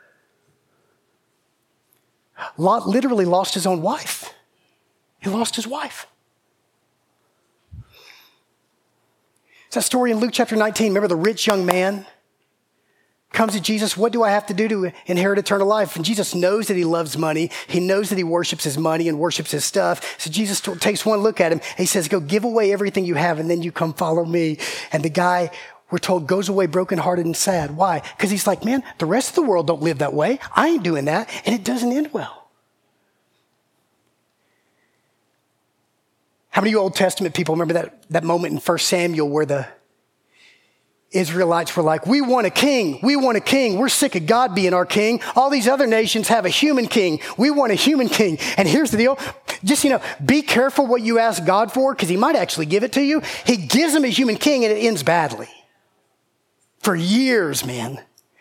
Lot literally lost his own wife. He lost his wife. It's that story in Luke chapter 19. Remember the rich young man comes to Jesus. What do I have to do to inherit eternal life? And Jesus knows that he loves money. He knows that he worships his money and worships his stuff. So Jesus takes one look at him. And he says, go give away everything you have and then you come follow me. And the guy, we're told, goes away brokenhearted and sad. Why? Because he's like, man, the rest of the world don't live that way. I ain't doing that. And it doesn't end well. How many of you Old Testament people remember that moment in 1 Samuel where the Israelites were like, we want a king. We want a king. We're sick of God being our king. All these other nations have a human king. We want a human king. And here's the deal. Just, be careful what you ask God for because he might actually give it to you. He gives them a human king and it ends badly. For years, man.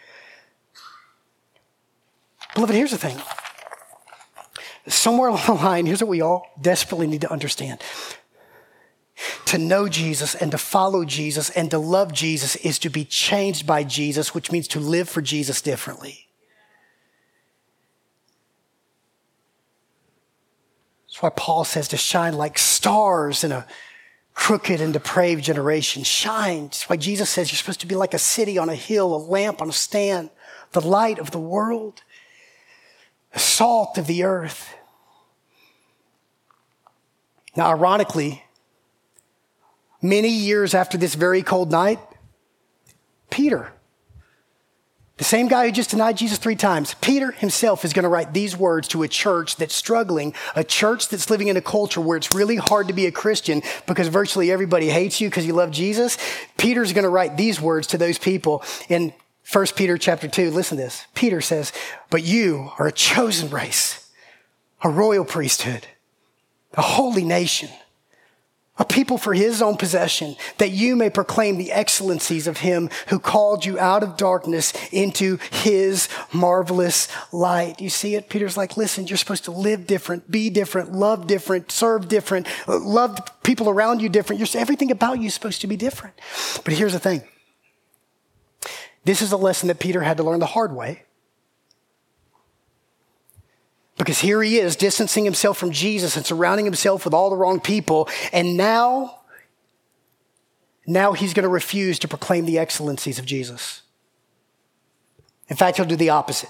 Beloved, here's the thing. Somewhere along the line, here's what we all desperately need to understand. To know Jesus and to follow Jesus and to love Jesus is to be changed by Jesus, which means to live for Jesus differently. That's why Paul says to shine like stars in a crooked and depraved generation. Shine. That's why Jesus says you're supposed to be like a city on a hill, a lamp on a stand, the light of the world, the salt of the earth. Now, ironically, many years after this very cold night, Peter, the same guy who just denied Jesus 3 times, Peter himself is going to write these words to a church that's struggling, a church that's living in a culture where it's really hard to be a Christian because virtually everybody hates you because you love Jesus. Peter's going to write these words to those people in 1 Peter chapter 2. Listen to this. Peter says, but you are a chosen race, a royal priesthood, a holy nation, a people for his own possession, that you may proclaim the excellencies of him who called you out of darkness into his marvelous light. You see it? Peter's like, listen, you're supposed to live different, be different, love different, serve different, love the people around you different. Everything about you is supposed to be different. But here's the thing. This is a lesson that Peter had to learn the hard way. Because here he is distancing himself from Jesus and surrounding himself with all the wrong people. And now he's going to refuse to proclaim the excellencies of Jesus. In fact, he'll do the opposite.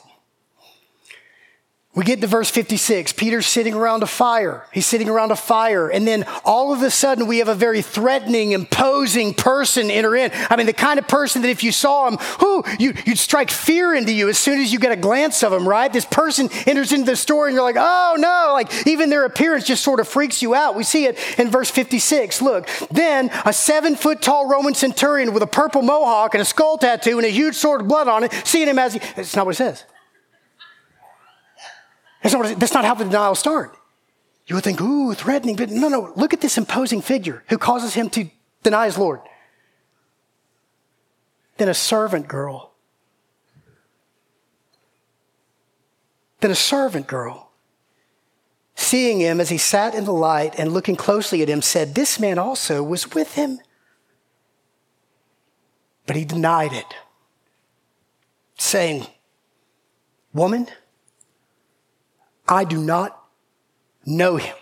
We get to verse 56. Peter's sitting around a fire. He's sitting around a fire. And then all of a sudden we have a very threatening, imposing person enter in. I mean, the kind of person that if you saw him, you'd strike fear into you as soon as you get a glance of him, right? This person enters into the story and you're like, oh no, like even their appearance just sort of freaks you out. We see it in verse 56. Look, then a 7-foot tall Roman centurion with a purple mohawk and a skull tattoo and a huge sword of blood on it, seeing him as that's not what it says. That's not how the denial starts. You would think, ooh, threatening, but no. Look at this imposing figure who causes him to deny his Lord. Then a servant girl. Seeing him as he sat in the light and looking closely at him, said, this man also was with him. But he denied it, saying, woman, I do not know him.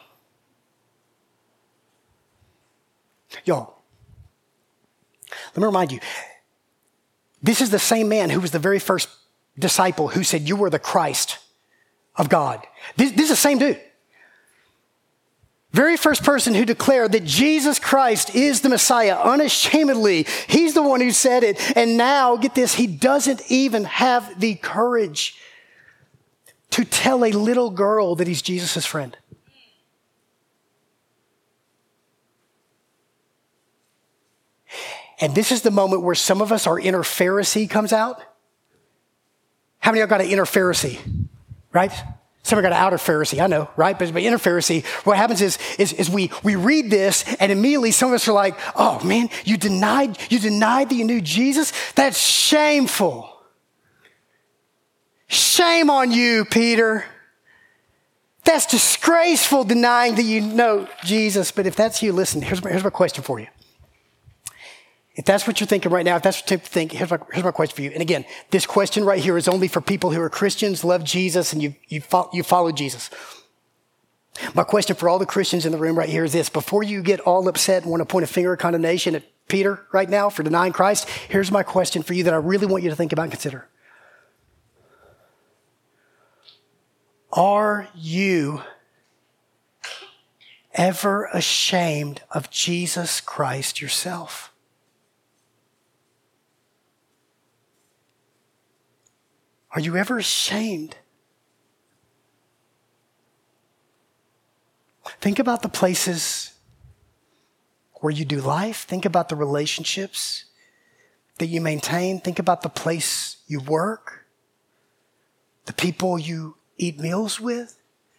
Y'all, let me remind you, this is the same man who was the very first disciple who said, you were the Christ of God. This is the same dude. Very first person who declared that Jesus Christ is the Messiah unashamedly. He's the one who said it. And now, get this, he doesn't even have the courage to tell a little girl that he's Jesus' friend. And this is the moment where some of us, our inner Pharisee comes out. How many of y'all got an inner Pharisee, right? Some of you got an outer Pharisee, I know, right? But inner Pharisee, what happens is we read this and immediately some of us are like, oh man, you denied that you knew Jesus? That's shameful. Shame on you, Peter. That's disgraceful, denying that you know Jesus. But if that's you, listen, here's my question for you. If that's what you're thinking right now, if that's what you think, here's my question for you. And again, this question right here is only for people who are Christians, love Jesus, and you follow Jesus. My question for all the Christians in the room right here is this. Before you get all upset and want to point a finger of condemnation at Peter right now for denying Christ, here's my question for you that I really want you to think about and consider. Are you ever ashamed of Jesus Christ yourself? Are you ever ashamed? Think about the places where you do life. Think about the relationships that you maintain. Think about the place you work, the people you eat meals with,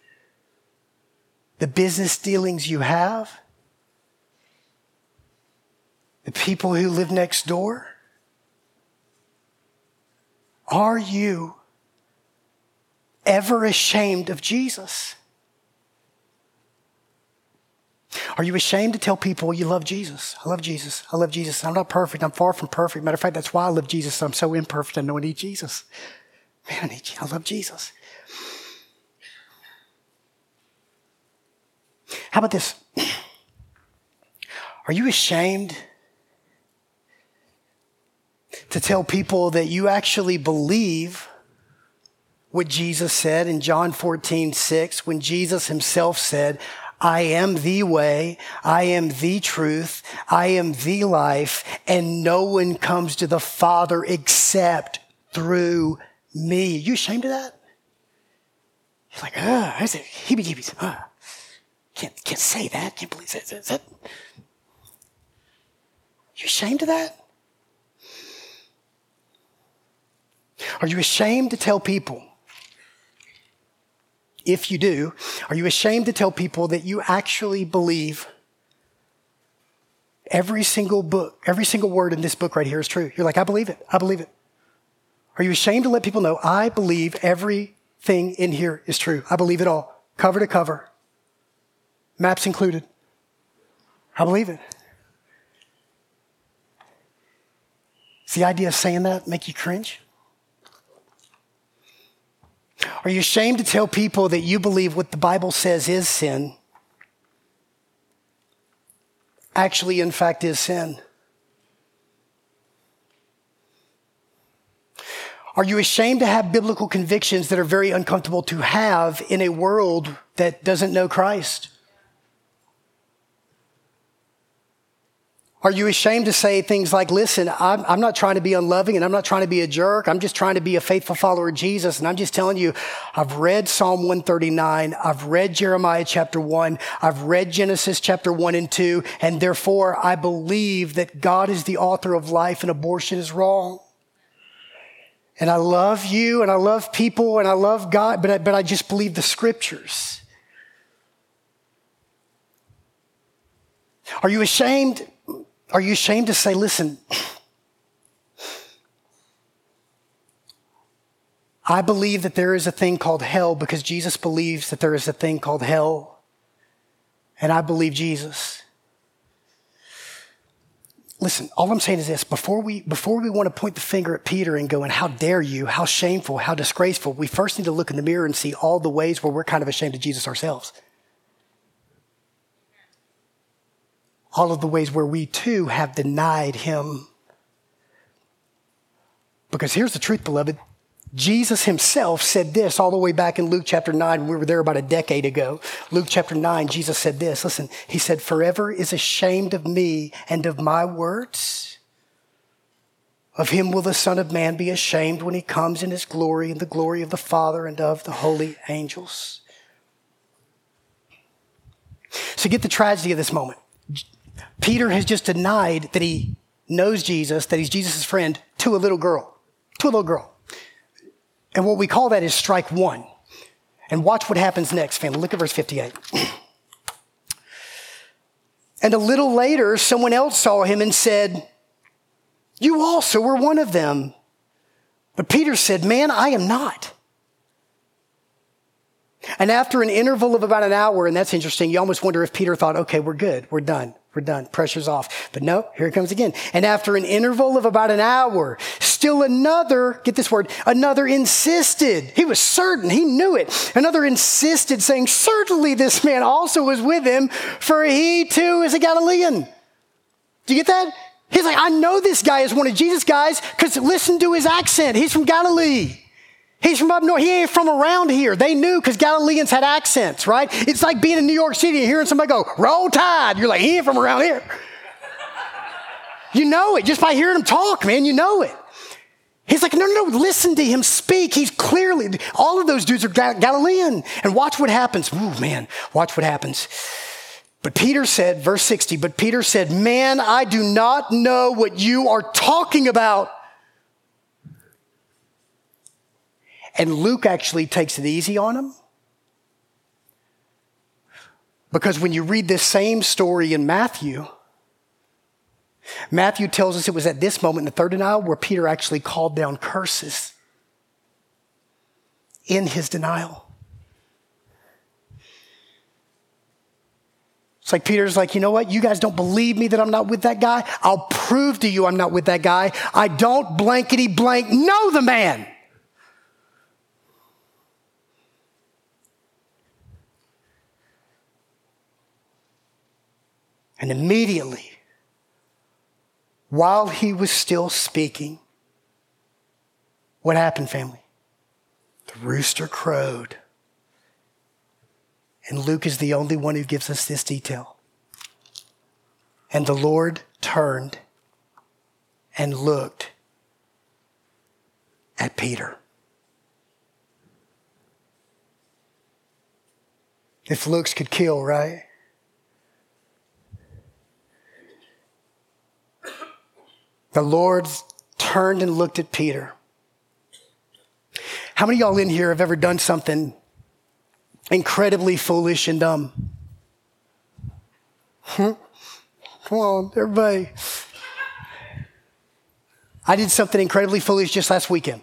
the business dealings you have, the people who live next door. Are you ever ashamed of Jesus? Are you ashamed to tell people you love Jesus? I love Jesus. I love Jesus. I'm not perfect. I'm far from perfect. Matter of fact, that's why I love Jesus. I'm so imperfect. I know I need Jesus. Man, I love Jesus. How about this? Are you ashamed to tell people that you actually believe what Jesus said in John 14:6, when Jesus himself said, I am the way, I am the truth, I am the life, and no one comes to the Father except through me. Are you ashamed of that? You're like, I said, heebie-jeebies. Can't say that. Can't believe that. Is that? You ashamed of that? Are you ashamed to tell people? If you do, are you ashamed to tell people that you actually believe every single word in this book right here is true? You're like, I believe it. I believe it. Are you ashamed to let people know, I believe everything in here is true. I believe it all, cover to cover, maps included. I believe it. Does the idea of saying that make you cringe? Are you ashamed to tell people that you believe what the Bible says is sin actually, in fact, is sin? Are you ashamed to have biblical convictions that are very uncomfortable to have in a world that doesn't know Christ? Are you ashamed to say things like, listen, I'm not trying to be unloving and I'm not trying to be a jerk. I'm just trying to be a faithful follower of Jesus. And I'm just telling you, I've read Psalm 139. I've read Jeremiah chapter 1. I've read Genesis chapter 1 and 2. And therefore, I believe that God is the author of life and abortion is wrong. And I love you and I love people and I love God, but I just believe the scriptures. Are you ashamed? Are you ashamed to say, listen, I believe that there is a thing called hell because Jesus believes that there is a thing called hell, and I believe Jesus. Listen, all I'm saying is this. Before we want to point the finger at Peter and go, and how dare you, how shameful, how disgraceful, we first need to look in the mirror and see all the ways where we're kind of ashamed of Jesus ourselves. All of the ways where we too have denied him. Because here's the truth, beloved. Jesus himself said this all the way back in Luke chapter 9. We were there about a decade ago. Luke chapter 9, Jesus said this. Listen, he said, "Forever is ashamed of me and of my words. Of him will the Son of Man be ashamed when he comes in his glory and the glory of the Father and of the holy angels." So get the tragedy of this moment. Peter has just denied that he knows Jesus, that he's Jesus' friend, to a little girl. And what we call that is strike one. And watch what happens next, family. Look at verse 58. "And a little later, someone else saw him and said, 'You also were one of them.' But Peter said, 'Man, I am not.' And after an interval of about an hour," and that's interesting, you almost wonder if Peter thought, okay, we're good, we're done, pressure's off. But no, here it comes again. "And after an interval of about an hour, still another," get this word, "another insisted." He was certain, he knew it. "Another insisted, saying, 'Certainly this man also was with him, for he too is a Galilean.'" Do you get that? He's like, I know this guy is one of Jesus' guys because listen to his accent. He's from Galilee. He's from up north. He ain't from around here. They knew because Galileans had accents, right? It's like being in New York City and hearing somebody go, "Roll Tide." You're like, he ain't from around here. You know it just by hearing him talk, man. You know it. He's like, no, listen to him speak. He's clearly, all of those dudes are Galilean. And watch what happens. Ooh, man, watch what happens. But Peter said, verse 60, "But Peter said, 'Man, I do not know what you are talking about.'" And Luke actually takes it easy on him. Because when you read this same story in Matthew tells us it was at this moment in the third denial where Peter actually called down curses in his denial. It's like Peter's like, you know what? You guys don't believe me that I'm not with that guy? I'll prove to you I'm not with that guy. I don't blankety blank know the man. And immediately, while he was still speaking, what happened, family? The rooster crowed. And Luke is the only one who gives us this detail. "And the Lord turned and looked at Peter." If looks could kill, right? The Lord turned and looked at Peter. How many of y'all in here have ever done something incredibly foolish and dumb? Come on, everybody. I did something incredibly foolish just last weekend.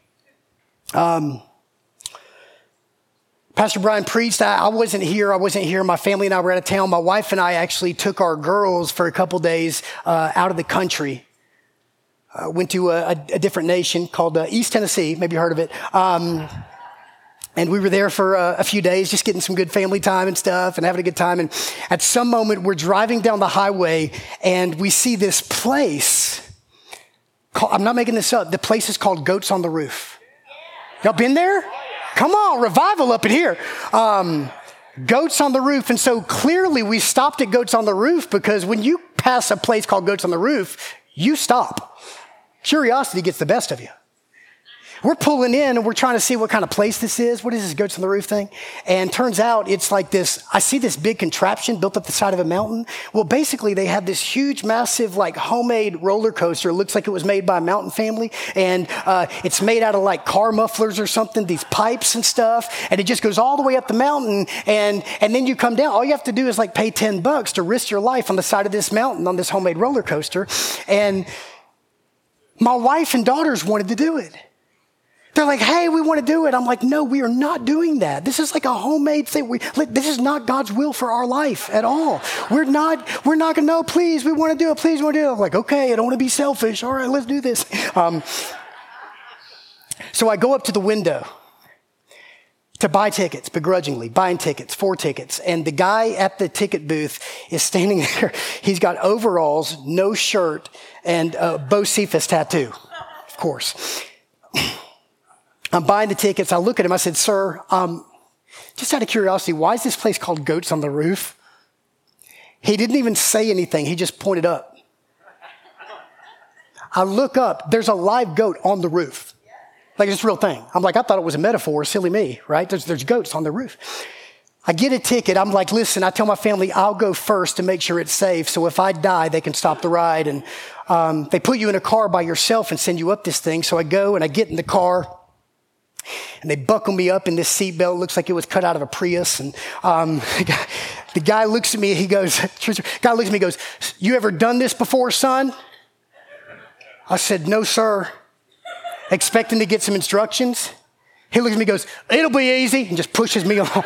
Pastor Brian preached. I wasn't here. My family and I were out of town. My wife and I actually took our girls for a couple days out of the country. Went to a different nation called East Tennessee. Maybe you heard of it. And we were there for a few days, just getting some good family time and stuff and having a good time. And at some moment, we're driving down the highway and we see this place. I'm not making this up. The place is called Goats on the Roof. Y'all been there? Come on, revival up in here. Goats on the Roof. And so clearly we stopped at Goats on the Roof because when you pass a place called Goats on the Roof, you stop. Curiosity gets the best of you. We're pulling in and we're trying to see what kind of place this is. What is this Goats on the Roof thing? And turns out it's like this, I see this big contraption built up the side of a mountain. Well, basically they have this huge, massive, like homemade roller coaster. It looks like it was made by a mountain family. And it's made out of like car mufflers or something, these pipes and stuff. And it just goes all the way up the mountain. And then you come down. All you have to do is like pay $10 to risk your life on the side of this mountain on this homemade roller coaster. And my wife and daughters wanted to do it. They're like, hey, we want to do it. I'm like, no, we are not doing that. This is like a homemade thing. This is not God's will for our life at all. We're not going to, no, please, we want to do it. Please, we want to do it. I'm like, okay, I don't want to be selfish. All right, let's do this. So I go up to the window to buy tickets, begrudgingly, buying tickets, 4 tickets. And the guy at the ticket booth is standing there. He's got overalls, no shirt, and a Bo Cephas tattoo, of course. I'm buying the tickets. I look at him. I said, sir, just out of curiosity, why is this place called Goats on the Roof? He didn't even say anything. He just pointed up. I look up. There's a live goat on the roof. Like, it's a real thing. I'm like, I thought it was a metaphor. Silly me, right? There's goats on the roof. I get a ticket. I'm like, listen, I tell my family I'll go first to make sure it's safe. So if I die, they can stop the ride. And they put you in a car by yourself and send you up this thing. So I go and I get in the car. And they buckle me up in this seatbelt. Looks like it was cut out of a Prius. And the guy looks at me. He goes, you ever done this before, son? I said, no, sir. Expecting to get some instructions. He looks at me and goes, it'll be easy. And just pushes me along.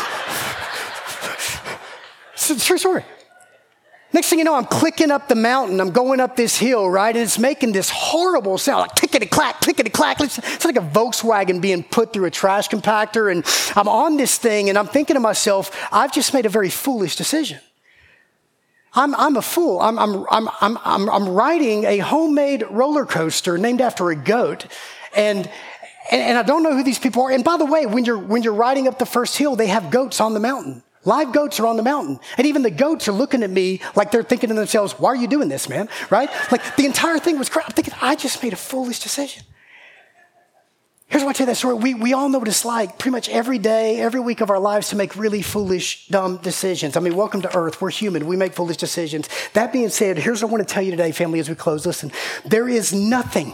It's a true story. Next thing you know, I'm clicking up the mountain. I'm going up this hill, right? And it's making this horrible sound, like clickety-clack, clickety-clack. It's like a Volkswagen being put through a trash compactor. And I'm on this thing, and I'm thinking to myself, I've just made a very foolish decision. I'm a fool. I'm riding a homemade roller coaster named after a goat. And I don't know who these people are. And by the way, when you're riding up the first hill, they have goats on the mountain. Live goats are on the mountain. And even the goats are looking at me like they're thinking to themselves, why are you doing this, man? Right? Like, the entire thing was crap. I'm thinking, I just made a foolish decision. Here's why I tell you that story. We all know what it's like pretty much every day, every week of our lives to make really foolish, dumb decisions. I mean, welcome to earth. We're human. We make foolish decisions. That being said, here's what I want to tell you today, family, as we close. Listen, there is nothing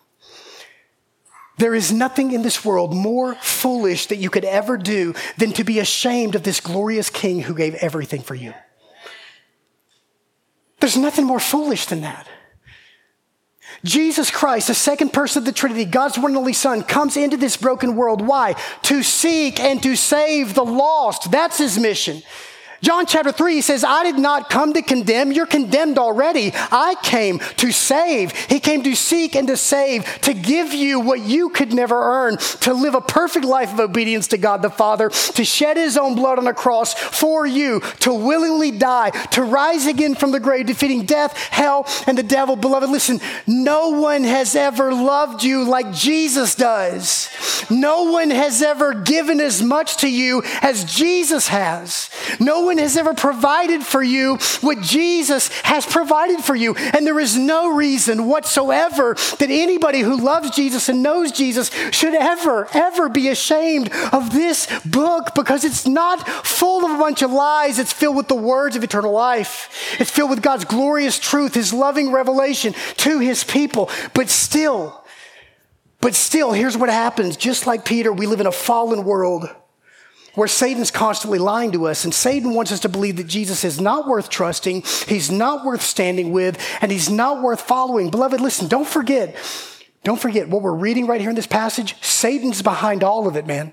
in this world more foolish that you could ever do than to be ashamed of this glorious King who gave everything for you. There's nothing more foolish than that. Jesus Christ, the second person of the Trinity, God's one and only Son, comes into this broken world. Why? To seek and to save the lost. That's his mission. John chapter 3, he says, I did not come to condemn. You're condemned already. I came to save. He came to seek and to save, to give you what you could never earn, to live a perfect life of obedience to God the Father, to shed his own blood on a cross for you, to willingly die, to rise again from the grave, defeating death, hell, and the devil. Beloved, listen, no one has ever loved you like Jesus does. No one has ever given as much to you as Jesus has. No one has ever provided for you what Jesus has provided for you. And there is no reason whatsoever that anybody who loves Jesus and knows Jesus should ever be ashamed of this book, because it's not full of a bunch of lies. It's filled with the words of eternal life. It's filled with God's glorious truth, his loving revelation to his people. But still, here's what happens. Just like Peter, we live in a fallen world where Satan's constantly lying to us. And Satan wants us to believe that Jesus is not worth trusting, he's not worth standing with, and he's not worth following. Beloved, listen, don't forget what we're reading right here in this passage. Satan's behind all of it, man.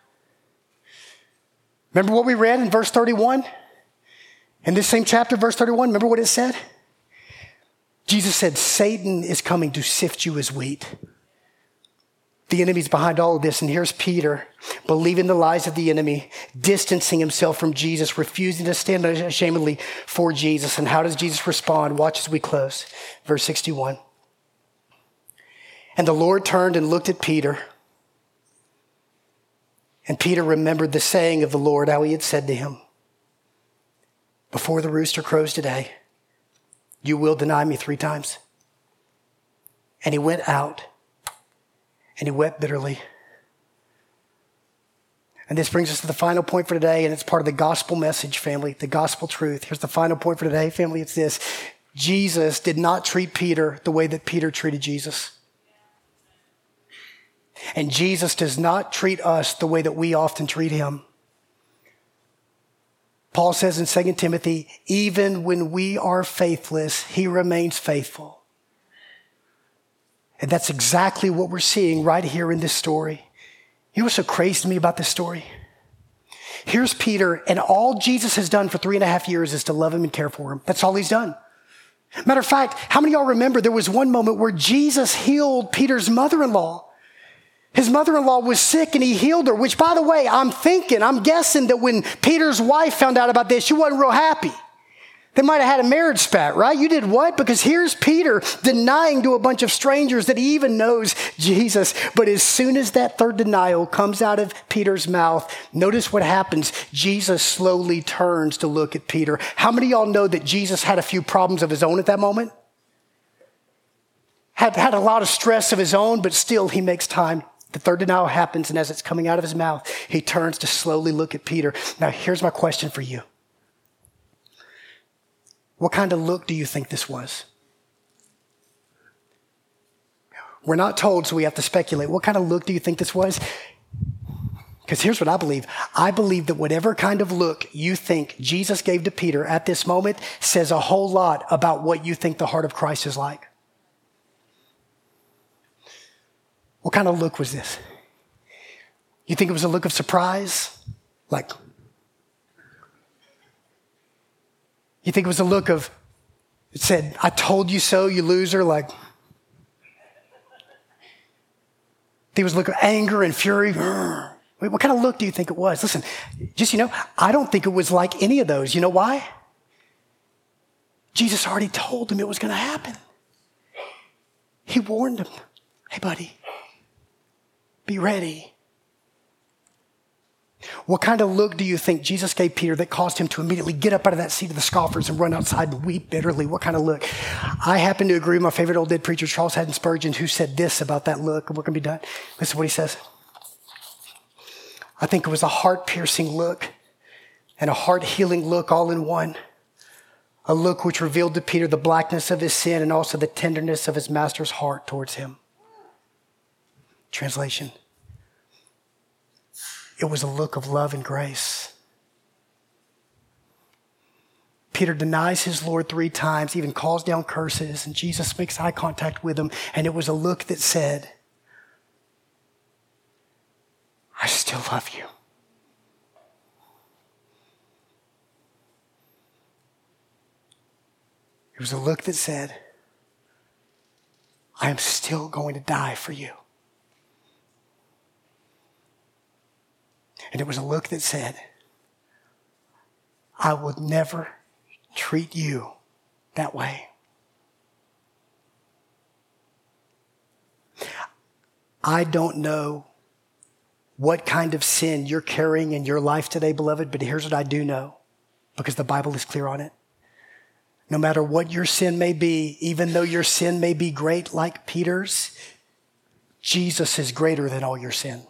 Remember what we read in verse 31? In this same chapter, verse 31, remember what it said? Jesus said, Satan is coming to sift you as wheat. The enemy's behind all of this. And here's Peter, believing the lies of the enemy, distancing himself from Jesus, refusing to stand unashamedly for Jesus. And how does Jesus respond? Watch as we close. Verse 61. And the Lord turned and looked at Peter. And Peter remembered the saying of the Lord, how he had said to him, before the rooster crows today, you will deny me 3 times. And he went out. And he wept bitterly. And this brings us to the final point for today, and it's part of the gospel message, family, the gospel truth. Here's the final point for today, family. It's this. Jesus did not treat Peter the way that Peter treated Jesus. And Jesus does not treat us the way that we often treat him. Paul says in 2 Timothy, even when we are faithless, he remains faithful. And that's exactly what we're seeing right here in this story. You know what's so crazy to me about this story? Here's Peter, and all Jesus has done for 3.5 years is to love him and care for him. That's all he's done. Matter of fact, how many of y'all remember there was one moment where Jesus healed Peter's mother-in-law? His mother-in-law was sick and he healed her, which, by the way, I'm guessing that when Peter's wife found out about this, she wasn't real happy. They might have had a marriage spat, right? You did what? Because here's Peter denying to a bunch of strangers that he even knows Jesus. But as soon as that third denial comes out of Peter's mouth, notice what happens. Jesus slowly turns to look at Peter. How many of y'all know that Jesus had a few problems of his own at that moment? Had a lot of stress of his own, but still he makes time. The third denial happens, and as it's coming out of his mouth, he turns to slowly look at Peter. Now, here's my question for you. What kind of look do you think this was? We're not told, so we have to speculate. What kind of look do you think this was? Because here's what I believe. I believe that whatever kind of look you think Jesus gave to Peter at this moment says a whole lot about what you think the heart of Christ is like. What kind of look was this? You think it was a look of surprise? Like, you think it was a look of, it said, I told you so, you loser? Like, think it was a look of anger and fury? Wait, what kind of look do you think it was? Listen, just, I don't think it was like any of those. You know why? Jesus already told him it was going to happen. He warned him, hey, buddy, be ready. What kind of look do you think Jesus gave Peter that caused him to immediately get up out of that seat of the scoffers and run outside and weep bitterly? What kind of look? I happen to agree with my favorite old dead preacher, Charles Haddon Spurgeon, who said this about that look, and we're going to be done. Listen to what he says. I think it was a heart-piercing look and a heart-healing look all in one. A look which revealed to Peter the blackness of his sin and also the tenderness of his master's heart towards him. Translation. It was a look of love and grace. Peter denies his Lord 3 times, even calls down curses, and Jesus makes eye contact with him, and it was a look that said, I still love you. It was a look that said, I am still going to die for you. And it was a look that said, I would never treat you that way. I don't know what kind of sin you're carrying in your life today, beloved, but here's what I do know, because the Bible is clear on it. No matter what your sin may be, even though your sin may be great like Peter's, Jesus is greater than all your sin.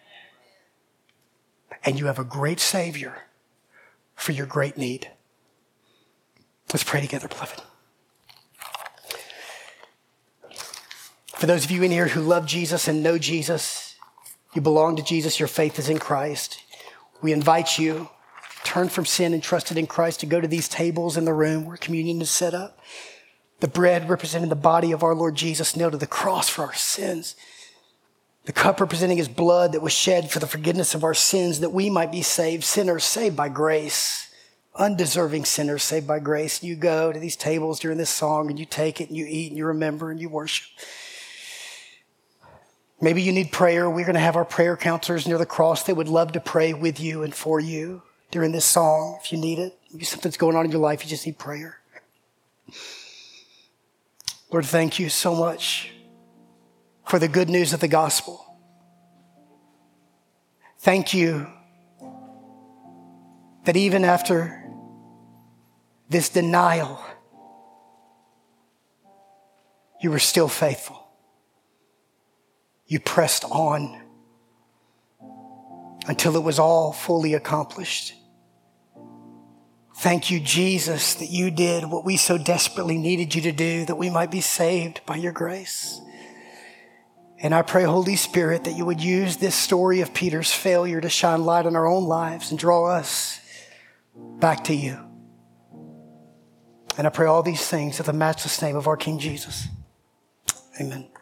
And you have a great Savior for your great need. Let's pray together, beloved. For those of you in here who love Jesus and know Jesus, you belong to Jesus, your faith is in Christ. We invite you, turn from sin and trusted in Christ, to go to these tables in the room where communion is set up. The bread representing the body of our Lord Jesus nailed to the cross for our sins. The cup representing his blood that was shed for the forgiveness of our sins, that we might be saved, sinners saved by grace, undeserving sinners saved by grace. You go to these tables during this song and you take it and you eat and you remember and you worship. Maybe you need prayer. We're going to have our prayer counselors near the cross. They would love to pray with you and for you during this song if you need it. Maybe something's going on in your life, you just need prayer. Lord, thank you so much for the good news of the gospel. Thank you that even after this denial, you were still faithful. You pressed on until it was all fully accomplished. Thank you, Jesus, that you did what we so desperately needed you to do, that we might be saved by your grace. And I pray, Holy Spirit, that you would use this story of Peter's failure to shine light on our own lives and draw us back to you. And I pray all these things in the matchless name of our King Jesus. Amen.